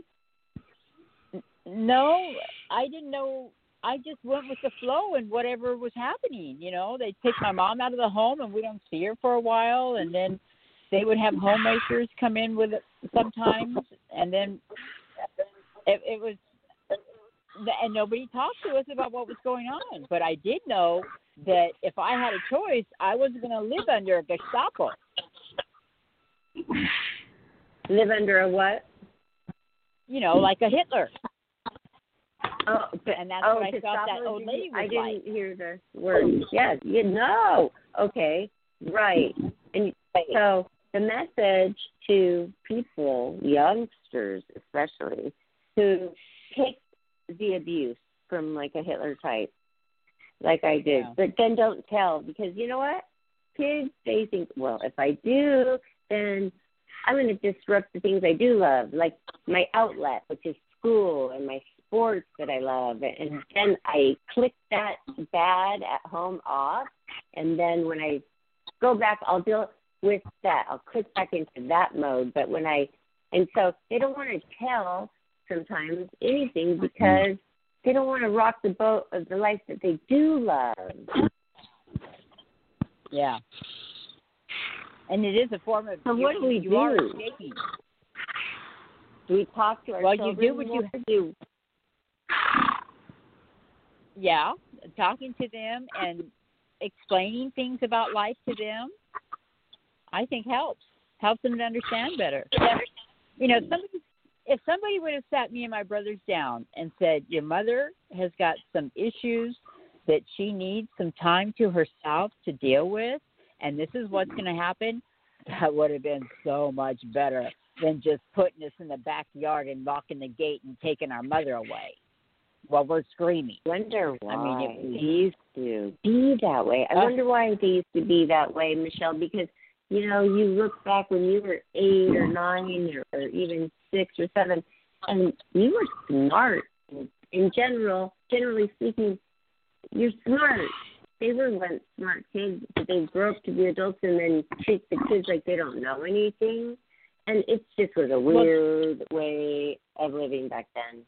No, I didn't know. I just went with the flow and whatever was happening. They'd take my mom out of the home and we don't see her for a while, and then they would have homemakers come in with it sometimes, and then it was, and nobody talked to us about what was going on. But I did know that if I had a choice, I wasn't going to live under a Gestapo. Live under a what? Like a Hitler. Oh, and that's what I thought that old lady was I didn't hear the word. Yes, Okay, right. And so the message to people, youngsters especially, who take the abuse from a Hitler type, like I did, but then don't tell, because you know what? Kids, they think, well, if I do, then I'm going to disrupt the things I do love, like my outlet, which is school, and my sports that I love. And then I click that bad at home off, and then when I go back, I'll deal with that. I'll click back into that mode. But and so they don't want to tell sometimes anything, because they don't want to rock the boat of the life that they do love. Yeah. And it is a form of. So what do we do? Do we talk to our children? You do what you do. Yeah, talking to them and explaining things about life to them, I think helps them to understand better. if somebody would have sat me and my brothers down and said, your mother has got some issues that she needs some time to herself to deal with, and this is what's going to happen, that would have been so much better than just putting us in the backyard and locking the gate and taking our mother away while we're screaming. I wonder why it they used to be that way. I wonder why they used to be that way, Michelle, because, you know, you look back when you were 8 or 9 or even 6 or 7, and you were smart. In generally speaking, you're smart. They were once smart kids, but they grow up to be adults and then treat the kids like they don't know anything. And it just was a weird way of living back then.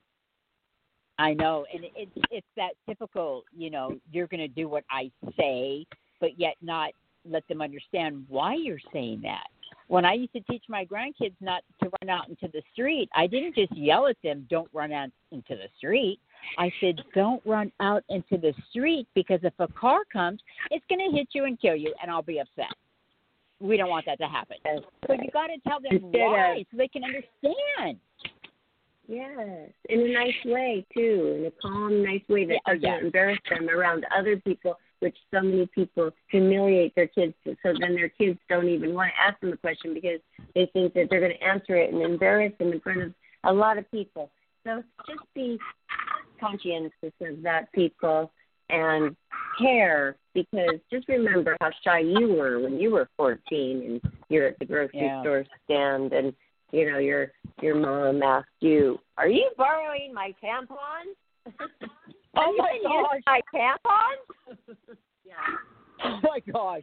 I know, and it's that typical, you know, you're going to do what I say, but yet not let them understand why you're saying that. When I used to teach my grandkids not to run out into the street, I didn't just yell at them, don't run out into the street. I said, don't run out into the street, because if a car comes, it's going to hit you and kill you, and I'll be upset. We don't want that to happen. That's So right. you got to tell them why so they can understand. Yes, in a nice way, too, in a calm, nice way that doesn't embarrass them around other people, which so many people humiliate their kids, so then their kids don't even want to ask them a question because they think that they're going to answer it and embarrass them in front of a lot of people. So just be conscientious of that, people, and care, because just remember how shy you were when you were 14 and you're at the grocery store stand and, you know, your mom asked you, are you borrowing my tampon? Oh, my gosh. My tampon? Yeah. Oh, my gosh.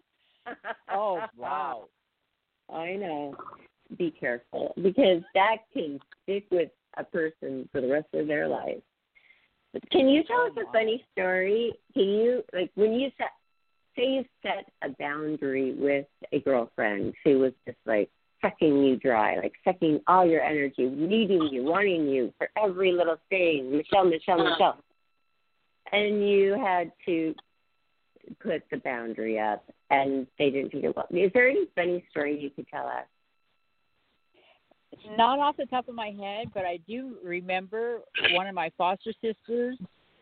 Oh, wow. I know. Be careful, because that can stick with a person for the rest of their life. Can you tell us a funny story? Can you, like, when you say you set a boundary with a girlfriend who was just, like, sucking you dry, like sucking all your energy, needing you, wanting you for every little thing, Michelle, and you had to put the boundary up, and they didn't think it well. Is there any funny story you could tell us? Not off the top of my head, but I do remember one of my foster sisters.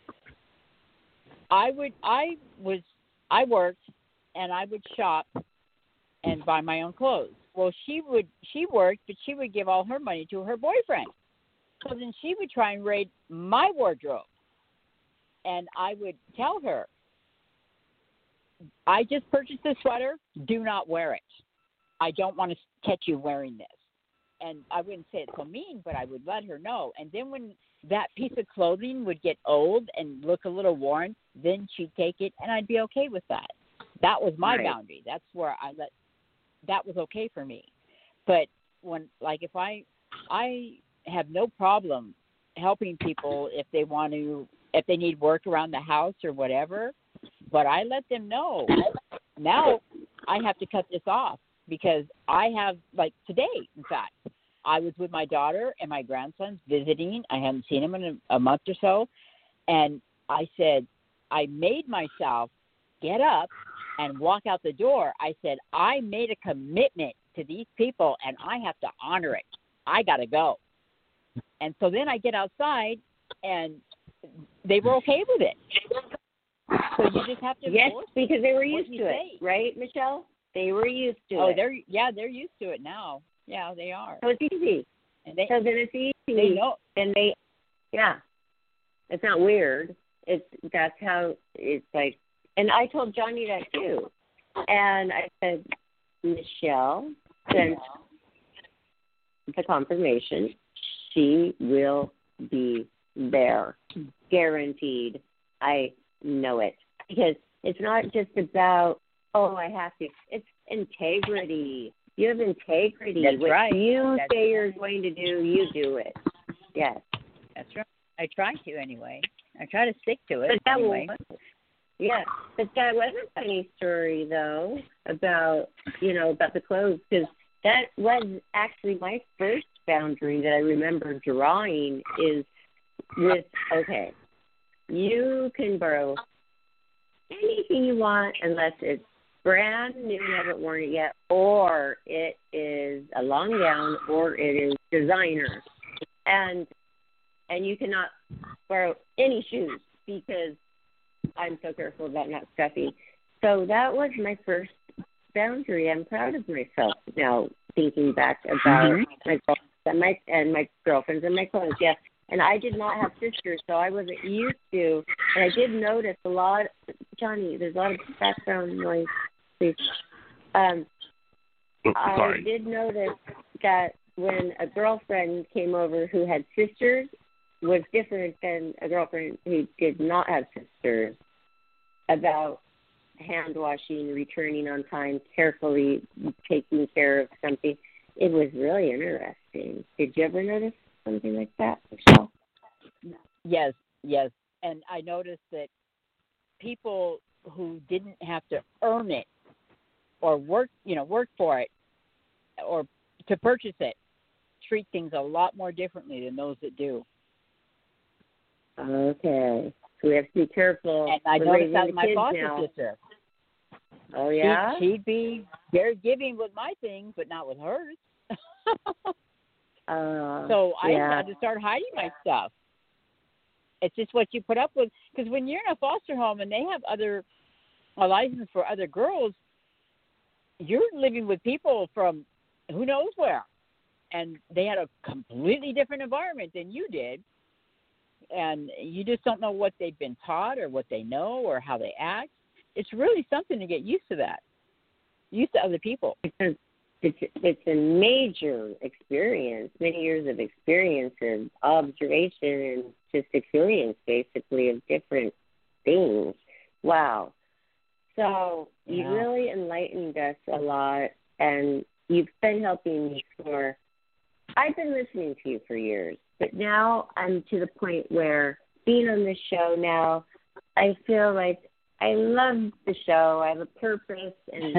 I worked and I would shop and buy my own clothes. Well, she worked, but she would give all her money to her boyfriend. So then she would try and raid my wardrobe. And I would tell her, I just purchased this sweater. Do not wear it. I don't want to catch you wearing this. And I wouldn't say it so mean, but I would let her know. And then when that piece of clothing would get old and look a little worn, then she'd take it, and I'd be okay with that. That was my boundary. That's where that was okay for me. But when, like, if I have no problem helping people if they need work around the house or whatever, but I let them know, now I have to cut this off. Because I have, like today, in fact, I was with my daughter and my grandsons visiting. I hadn't seen them in a month or so. And I said, I made myself get up and walk out the door. I said, I made a commitment to these people, and I have to honor it. I got to go. And so then I get outside, and they were okay with it. So you just have to because they were used to it, right, Michelle? They were used to it. Oh, they're used to it now. Yeah, they are. So it's easy. And so then it's easy. They know. And it's not weird. That's how it's like. And I told Johnny that too. And I said, Michelle sent the confirmation. She will be there, guaranteed. I know it, because it's not just about, oh, I have to. It's integrity. You have integrity. That's right. You say you're going to do, you do it. Yes. That's right. I try to anyway. I try to stick to it but that anyway. Yeah. But that was a funny story, though, about the clothes, because that was actually my first boundary that I remember drawing is with, okay, you can borrow anything you want unless it's brand new, you haven't worn it yet, or it is a long gown, or it is designer. and you cannot borrow any shoes because I'm so careful about not stuffing. So that was my first boundary. I'm proud of myself now, thinking back about my girlfriends and my girlfriends and my clothes. Yeah, and I did not have sisters, so I wasn't used to. And I did notice a lot. Johnny, there's a lot of background noise. Please. I did notice that when a girlfriend came over who had sisters was different than a girlfriend who did not have sisters, about hand washing, returning on time, carefully taking care of something. It was really interesting. Did you ever notice something like that, Michelle? Yes. And I noticed that people who didn't have to earn it or work for it or to purchase it treat things a lot more differently than those that do. Okay. So we have to be careful. And I noticed that with my foster sister. Oh, yeah? She'd be very giving with my things, but not with hers. So I had to start hiding my stuff. It's just what you put up with. Because when you're in a foster home and they have a license for other girls, you're living with people from who knows where. And they had a completely different environment than you did. And you just don't know what they've been taught or what they know or how they act. It's really something to get used to that, used to other people. It's a major experience, many years of experience and observation and just experience, basically, of different things. Wow. So you really enlightened us a lot, and you've been helping me I've been listening to you for years, but now I'm to the point where being on this show now, I feel like I love the show. I have a purpose, and,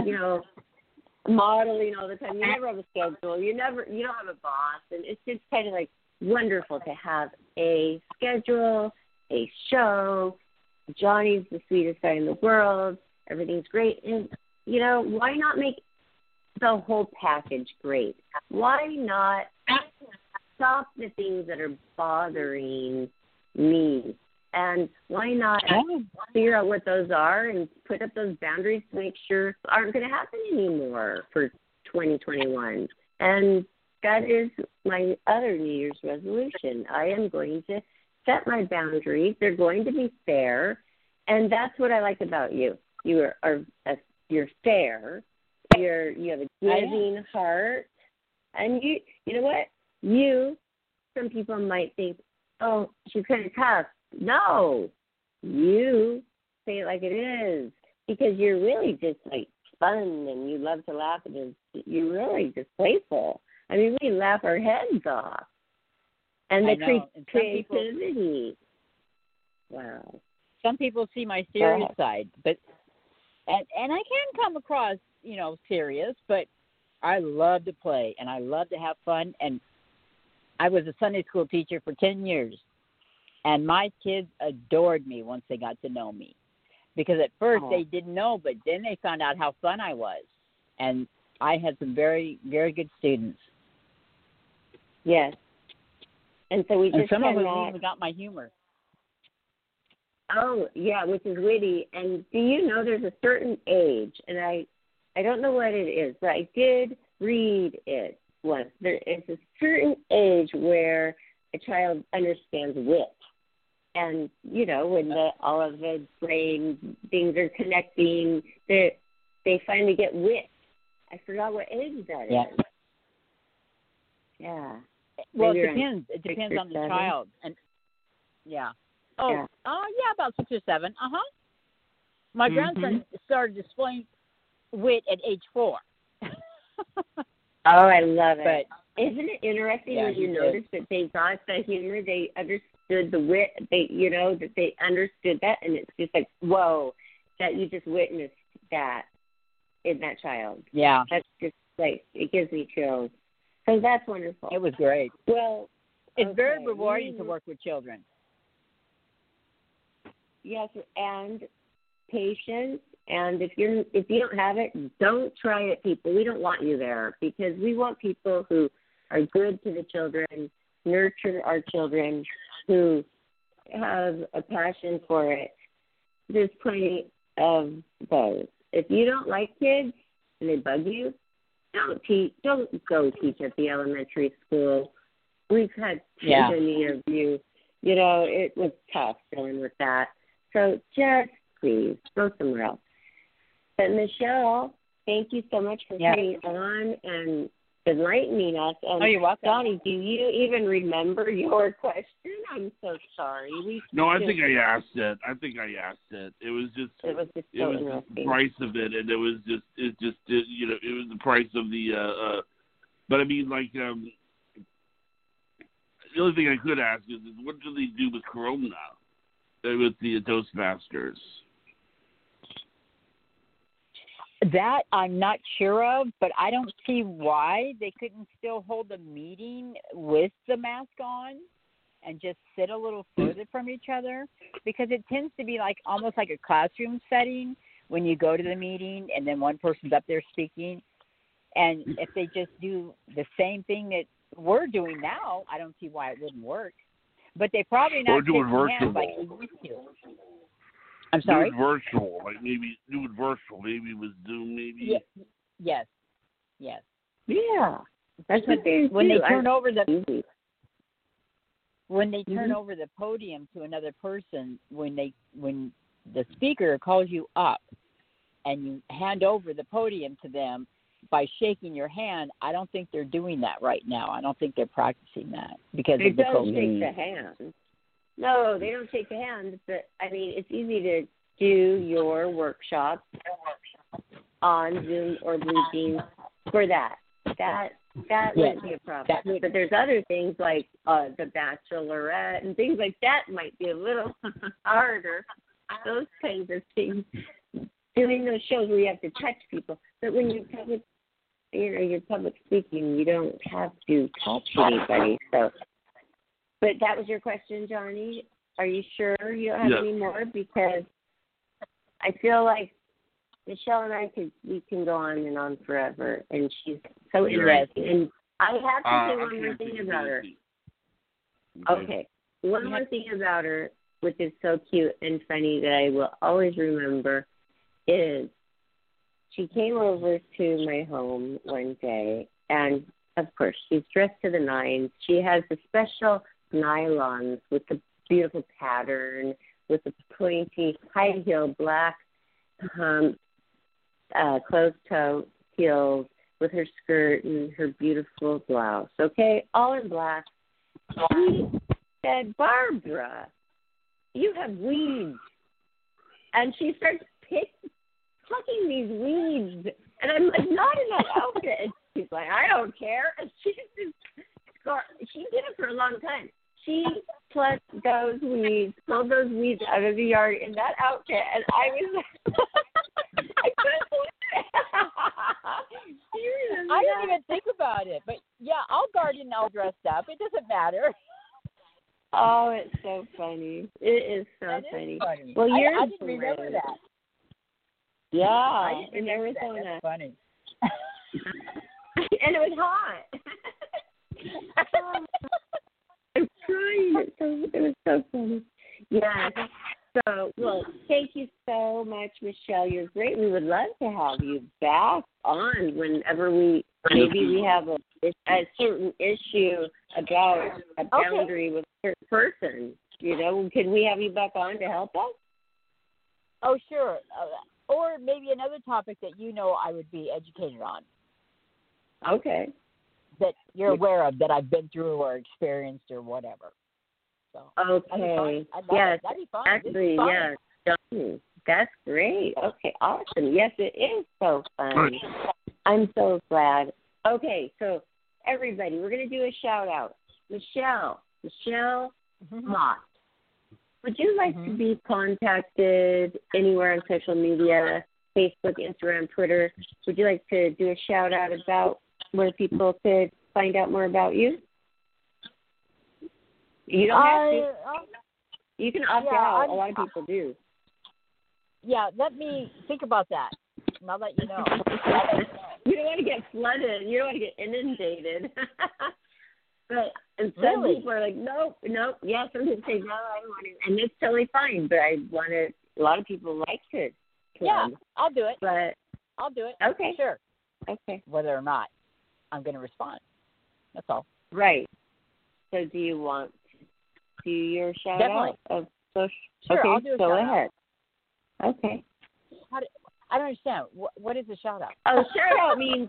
modeling all the time. You never have a schedule. You don't have a boss, and it's just kind of like wonderful to have a schedule, a show. Johnny's the sweetest guy in the world. Everything's great, and why not make the whole package great? Why not stop the things that are bothering me? And why not figure out what those are and put up those boundaries to make sure aren't going to happen anymore for 2021? And that is my other New Year's resolution. I am going to set my boundaries. They're going to be fair. And that's what I like about you. You're fair. You have a giving heart. And you know what? Some people might think, oh, she's kind of tough. No, you say it like it is, because you're really just like fun and you love to laugh, and you're really just playful. I mean, we laugh our heads off. And the creativity. Wow. Some people see my serious side, but and I can come across, serious, but I love to play and I love to have fun. And I was a Sunday school teacher for 10 years. And my kids adored me once they got to know me. Because at first they didn't know, but then they found out how fun I was. And I had some very, very good students. Yes. And so some of them even got my humor. Oh, yeah, which is witty. And do you know there's a certain age, and I don't know what it is, but I did read it once. There is a certain age where a child understands wit. And, when all of the brain things are connecting, they finally get wit. I forgot what age that is. Yeah. Well, it depends. It depends on the child. And about 6 or 7. My grandson started displaying wit at age 4. I love it. But isn't it interesting when you notice that they got the humor, they understood the wit, that they understood that, and it's just like, whoa, that you just witnessed that in that child. Yeah. That's just like, it gives me chills. So that's wonderful. It was great. Well, it's very rewarding to work with children. Yes, and patience. And if you don't have it, don't try it, people. We don't want you there, because we want people who are good to the children nurture our children who have a passion for it. There's plenty of those. If you don't like kids and they bug you, don't go teach at the elementary school. We've had too many of you. You know, it was tough dealing with that. So just please go somewhere else. But Michelle, thank you so much for coming on and enlightening us. And you're welcome. Donnie, do you even remember your question? I'm so sorry. I think I asked it. It was just the price of it, and it was the price of the. But I mean, like, the only thing I could ask is what do they do with Corona, with the Toastmasters? That I'm not sure of, but I don't see why they couldn't still hold a meeting with the mask on and just sit a little further from each other, because it tends to be like almost like a classroom setting when you go to the meeting and then one person's up there speaking. And if they just do the same thing that we're doing now, I don't see why it wouldn't work. But they probably not do it virtual. Like we used to. I'm sorry? Do it virtual, like maybe do it virtual, maybe with Zoom, maybe. Yes. Yeah, that's what they do. When they turn over the turn over the podium to another person, when the speaker calls you up and you hand over the podium to them by shaking your hand, I don't think they're doing that right now. I don't think they're practicing that because they of the don't COVID. shake the hand. No, they don't shake the hand. But I mean, it's easy to do your workshop on Zoom or BlueJeans for that. That wouldn't be a problem. But there's other things like the Bachelorette and things like that might be a little harder. Those kinds of things. Doing those shows where you have to touch people. But when you're public speaking, you don't have to touch anybody. So, but that was your question, Johnny. Are you sure you don't have any more? Because I feel like Michelle and I can go on and on forever, and she's so interesting. And I have to say one more thing about her. Okay, one more thing about her, which is so cute and funny that I will always remember, is she came over to my home one day, and of course she's dressed to the nines. She has the special nylons with the beautiful pattern, with the pointy high heel black closed toe heels, with her skirt and her beautiful blouse. Okay, all in black. She said, "Barbara, you have weeds," and she starts plucking these weeds, and I'm like, "Not in that outfit." And she's like, "I don't care." And she did it for a long time. She pulled those weeds out of the yard in that outfit, and I was, I couldn't believe it. I didn't even think about it, but yeah, I'll garden all dressed up. It doesn't matter. Oh, it's so funny. It is so funny. Well, I didn't remember that. Yeah, I didn't in remember Arizona. That's funny. And it was hot. I'm crying. It was so funny. Yeah. So, well, thank you so much, Michelle. You're great. We would love to have you back on whenever we have a certain issue about a boundary with a certain person. You know, can we have you back on to help us? Oh, sure. Or maybe another topic that I would be educated on. Okay. That you're aware of, that I've been through or experienced or whatever. So, okay. Yes. That'd be fun. Actually, yes. Johnny, that's great. Okay, awesome. Yes, it is so fun. I'm so glad. Okay, so everybody, we're going to do a shout out. Michelle Mott. Would you like to be contacted anywhere on social media, Facebook, Instagram, Twitter? Would you like to do a shout out about where people could find out more about you? You don't have to. You can opt out. A lot of people do. Yeah, let me think about that. And I'll let you know. You don't want to get flooded. You don't want to get inundated. And some Really? people are like, nope. Yeah, some people say, no, I don't want it. And it's totally fine. But I wanted, a lot of people like to Yeah, plug. I'll do it. But, I'll do it. okay. Sure. Okay. Whether or not I'm going to respond. That's all. Right. So do you want to do your shout Definitely. out of social? Sure, okay, I'll do a go shout-out. ahead. Okay. I don't understand. What is a shout out? Oh, shout out means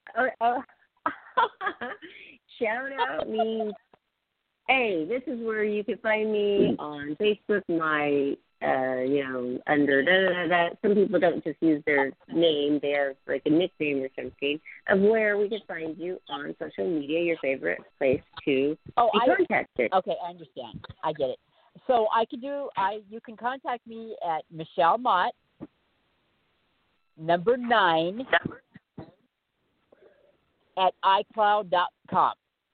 shout out means, hey, this is where you can find me on Facebook. My under da. Some people don't just use their name; they have like a nickname or something of where we can find you on social media. Your favorite place to be contacted. Okay, I understand. I get it. So you can contact me at Michelle Mott, 9 at iCloud.com.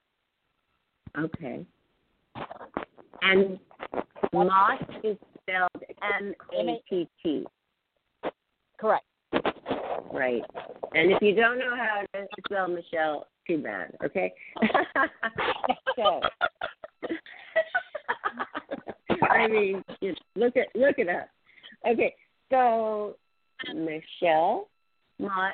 Okay. And Mott is spelled M-A-T-T. Correct. Right. And if you don't know how to spell Michelle, too bad, okay? So, I mean, just look it up. Okay, so Michelle Mott,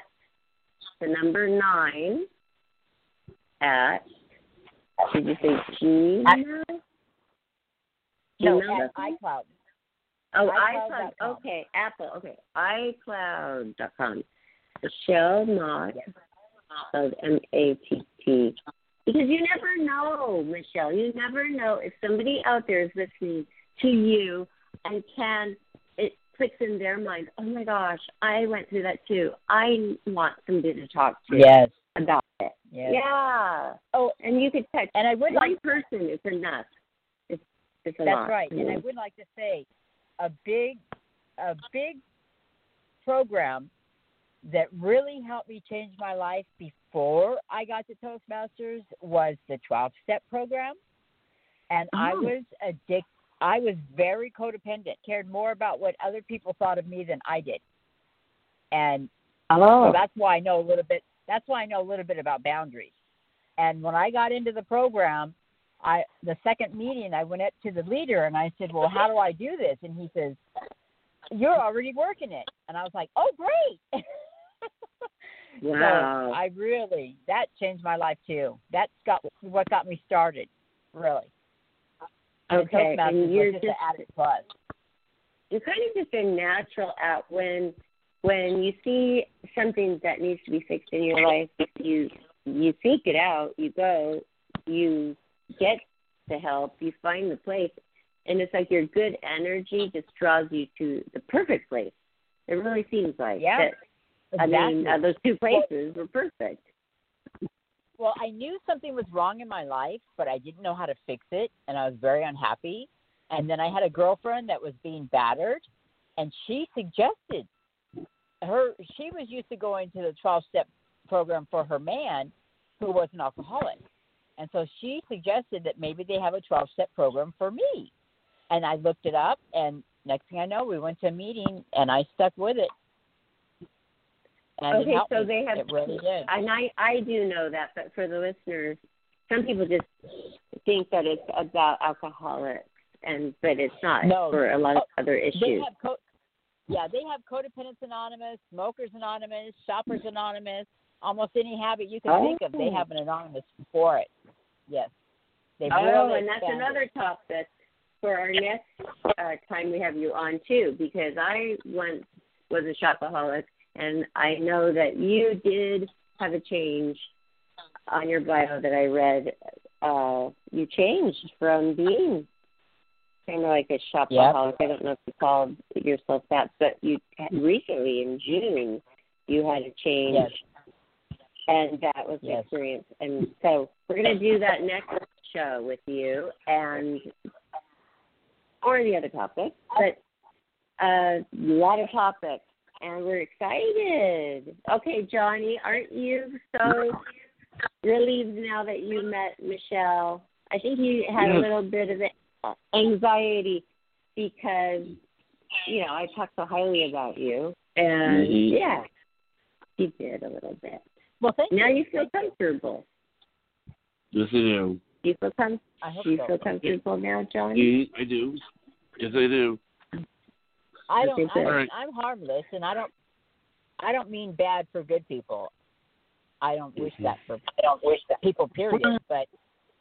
9 at, did you say Gmail? No, Gmail.com? at iCloud. Oh, iCloud.com. iCloud. Okay, Apple. Okay, iCloud.com. Michelle Mott, spelled M-A-T-T. Because you never know, Michelle. You never know if somebody out there is listening to you and it clicks in their mind, oh my gosh, I went through that too. I want somebody to talk to Yes. about it. Yes. Yeah. Oh, and you could text. And I would one like person is enough. It's a That's lot. right. And I would like to say a big program that really helped me change my life before I got to Toastmasters was the 12-step program. And I was addicted. I was very codependent, cared more about what other people thought of me than I did. And so that's why I know a little bit. That's why I know a little bit about boundaries. And when I got into the program, the second meeting, I went up to the leader and I said, well, how do I do this? And he says, you're already working it. And I was like, oh, great. Wow. So that changed my life too. That's what got me started, really. Okay, and you're just an added plus. You're kind of just a natural at when you see something that needs to be fixed in your life, you seek it out, you go, you get the help, you find the place, and it's like your good energy just draws you to the perfect place. It really seems like that. Exactly. I mean, those two places were perfect. Well, I knew something was wrong in my life, but I didn't know how to fix it, and I was very unhappy. And then I had a girlfriend that was being battered, and she suggested she was used to going to the 12-step program for her man who was an alcoholic. And so she suggested that maybe they have a 12-step program for me. And I looked it up, and next thing I know, we went to a meeting, and I stuck with it. And okay, so they have, it really did. And I do know that, but for the listeners, some people just think that it's about alcoholics, but it's not. No, for a lot of other issues. They have Codependents Anonymous, Smokers Anonymous, Shoppers Anonymous, almost any habit you can think of. They have an anonymous for it. Yes. Really and that's another topic for our next time we have you on too, because I once was a shopaholic. And I know that you did have a change on your bio that I read. You changed from being kind of like a shopaholic. I don't know if you called yourself that, but you recently in June you had a change, and that was an experience. And so we're going to do that next show with you, or the other topic, but a lot of topics. And we're excited. Okay, Johnny, aren't you so relieved now that you met Michelle? I think you had a little bit of anxiety because, I talked so highly about you. And, you did a little bit. Well, thank you. Now you feel comfortable. Yes, I do. Do you feel I hope Do you so. feel comfortable now, Johnny? I do. Yes, I do. I'm harmless, and I don't mean bad for good people. I don't wish that for people, period. But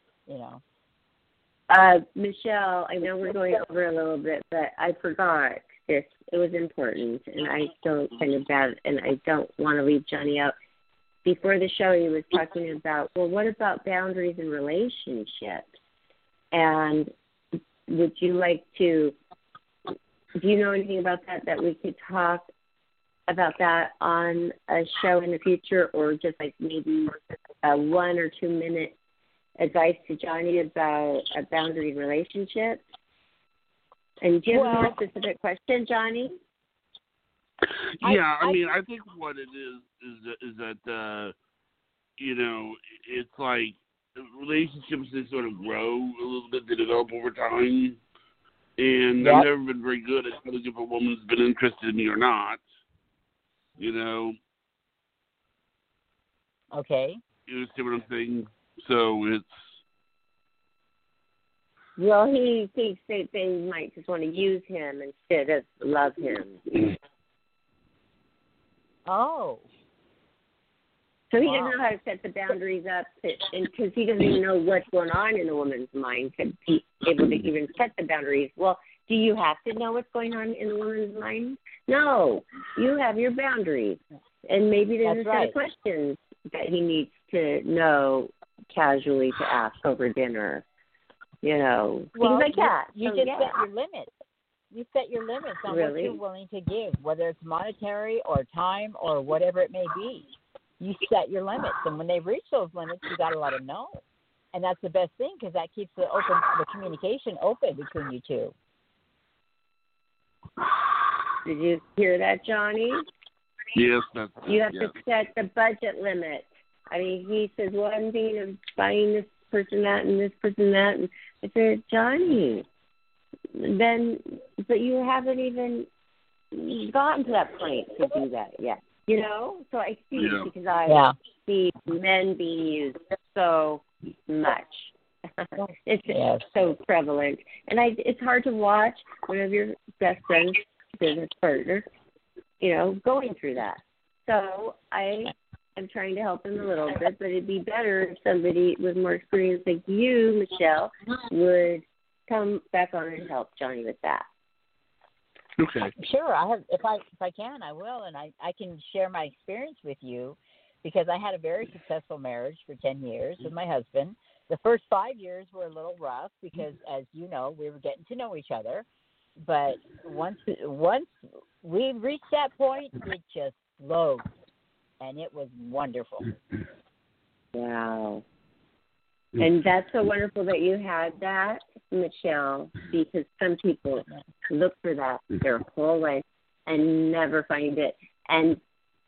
Michelle, I know we're going over a little bit, but I forgot this. It was important, and I feel kind of bad, and I don't want to leave Johnny out. Before the show, he was talking about, well, what about boundaries in relationships? And would you like to, do you know anything about that we could talk about that on a show in the future, or just like maybe a 1 or 2 minute advice to Johnny about a boundary in relationships? And do you have a more specific question, Johnny? Yeah, I mean, I think what it is that it's like relationships, they sort of grow a little bit, they develop over time, and I've never been very good at telling if a woman's been interested in me or not. Okay. You see what I'm saying? So it's. Well, he thinks that they might just want to use him instead of love him. Oh. So he doesn't know how to set the boundaries up, and because he doesn't even know what's going on in a woman's mind to be able to even set the boundaries. Well, do you have to know what's going on in a woman's mind? No, you have your boundaries, and maybe there's a set of questions that he needs to know casually to ask over dinner. Things like that. You set your limits. You set your limits on what you're willing to give, whether it's monetary or time or whatever it may be. You set your limits, and when they reach those limits, you got to let them know. And that's the best thing, because that keeps the communication open between you two. Did you hear that, Johnny? Yes. You have to set the budget limit. I mean, he says, well, I'm thinking of buying this person that and this person that. And I said, Johnny, but you haven't even gotten to that point to do that yet. So I see it because I see men being used so much. It's so prevalent. And it's hard to watch one of your best friends, business partner, going through that. So I am trying to help him a little bit, but it'd be better if somebody with more experience like you, Michelle, would come back on and help Johnny with that. Okay. Sure, if I can, I will, and I can share my experience with you, because I had a very successful marriage for 10 years with my husband. The first 5 years were a little rough because, as you know, we were getting to know each other. But once we reached that point, it just flowed, and it was wonderful. Wow. And that's so wonderful that you had that, Michelle, because some people look for that their whole life and never find it. And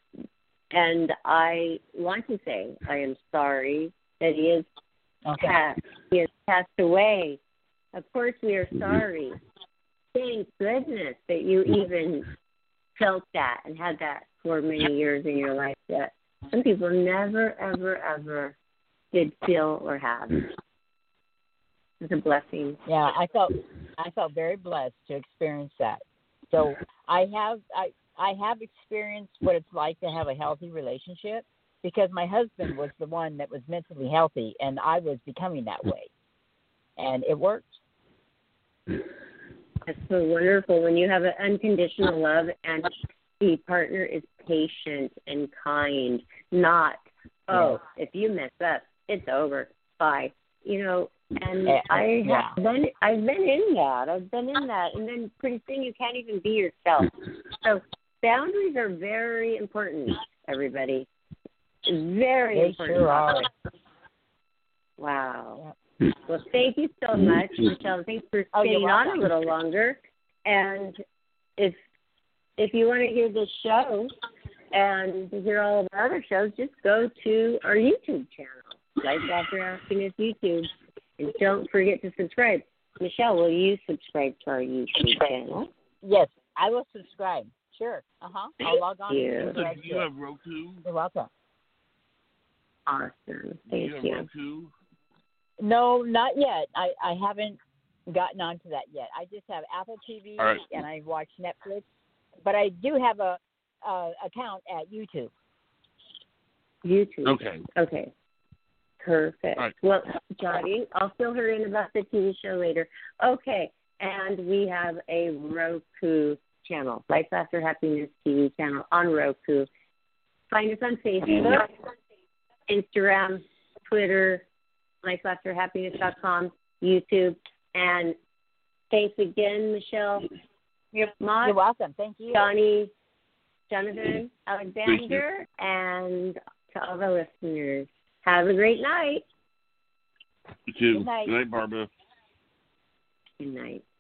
I want to say I am sorry that he is passed away. Of course we are sorry. Thank goodness that you even felt that and had that for many years in your life that some people never, ever, ever did feel or have. It's a blessing. Yeah, I felt very blessed to experience that. So I have experienced what it's like to have a healthy relationship, because my husband was the one that was mentally healthy, and I was becoming that way, and it worked. That's so wonderful when you have an unconditional love and the partner is patient and kind, not, if you mess up, it's over, bye. And I've been in that. And then pretty soon you can't even be yourself. So boundaries are very important, everybody. Very important. Sure are. Wow. Yep. Well, thank you so much, Michelle. Thanks for staying on a little longer. And if you want to hear this show and hear all of our other shows, just go to our YouTube channel, Life After Happiness YouTube. And don't forget to subscribe. Michelle, will you subscribe to our YouTube channel? Yes, I will subscribe. Sure. I'll log on. Do you have Roku? You're welcome. Awesome. Thank you. Do you have Roku? No, not yet. I haven't gotten onto that yet. I just have Apple TV All right. and I watch Netflix, but I do have a account at YouTube. YouTube. Okay. Perfect. All right. Well, Johnny, I'll fill her in about the TV show later. Okay. And we have a Roku channel, Life After Happiness TV channel on Roku. Find us on Facebook, Instagram, Twitter, lifeafterhappiness.com, YouTube. And thanks again, Michelle. You're welcome. Thank you. Johnny, Jonathan, Alexander, and to all the listeners. Have a great night. You too. Good night. Good night, Barbara. Good night.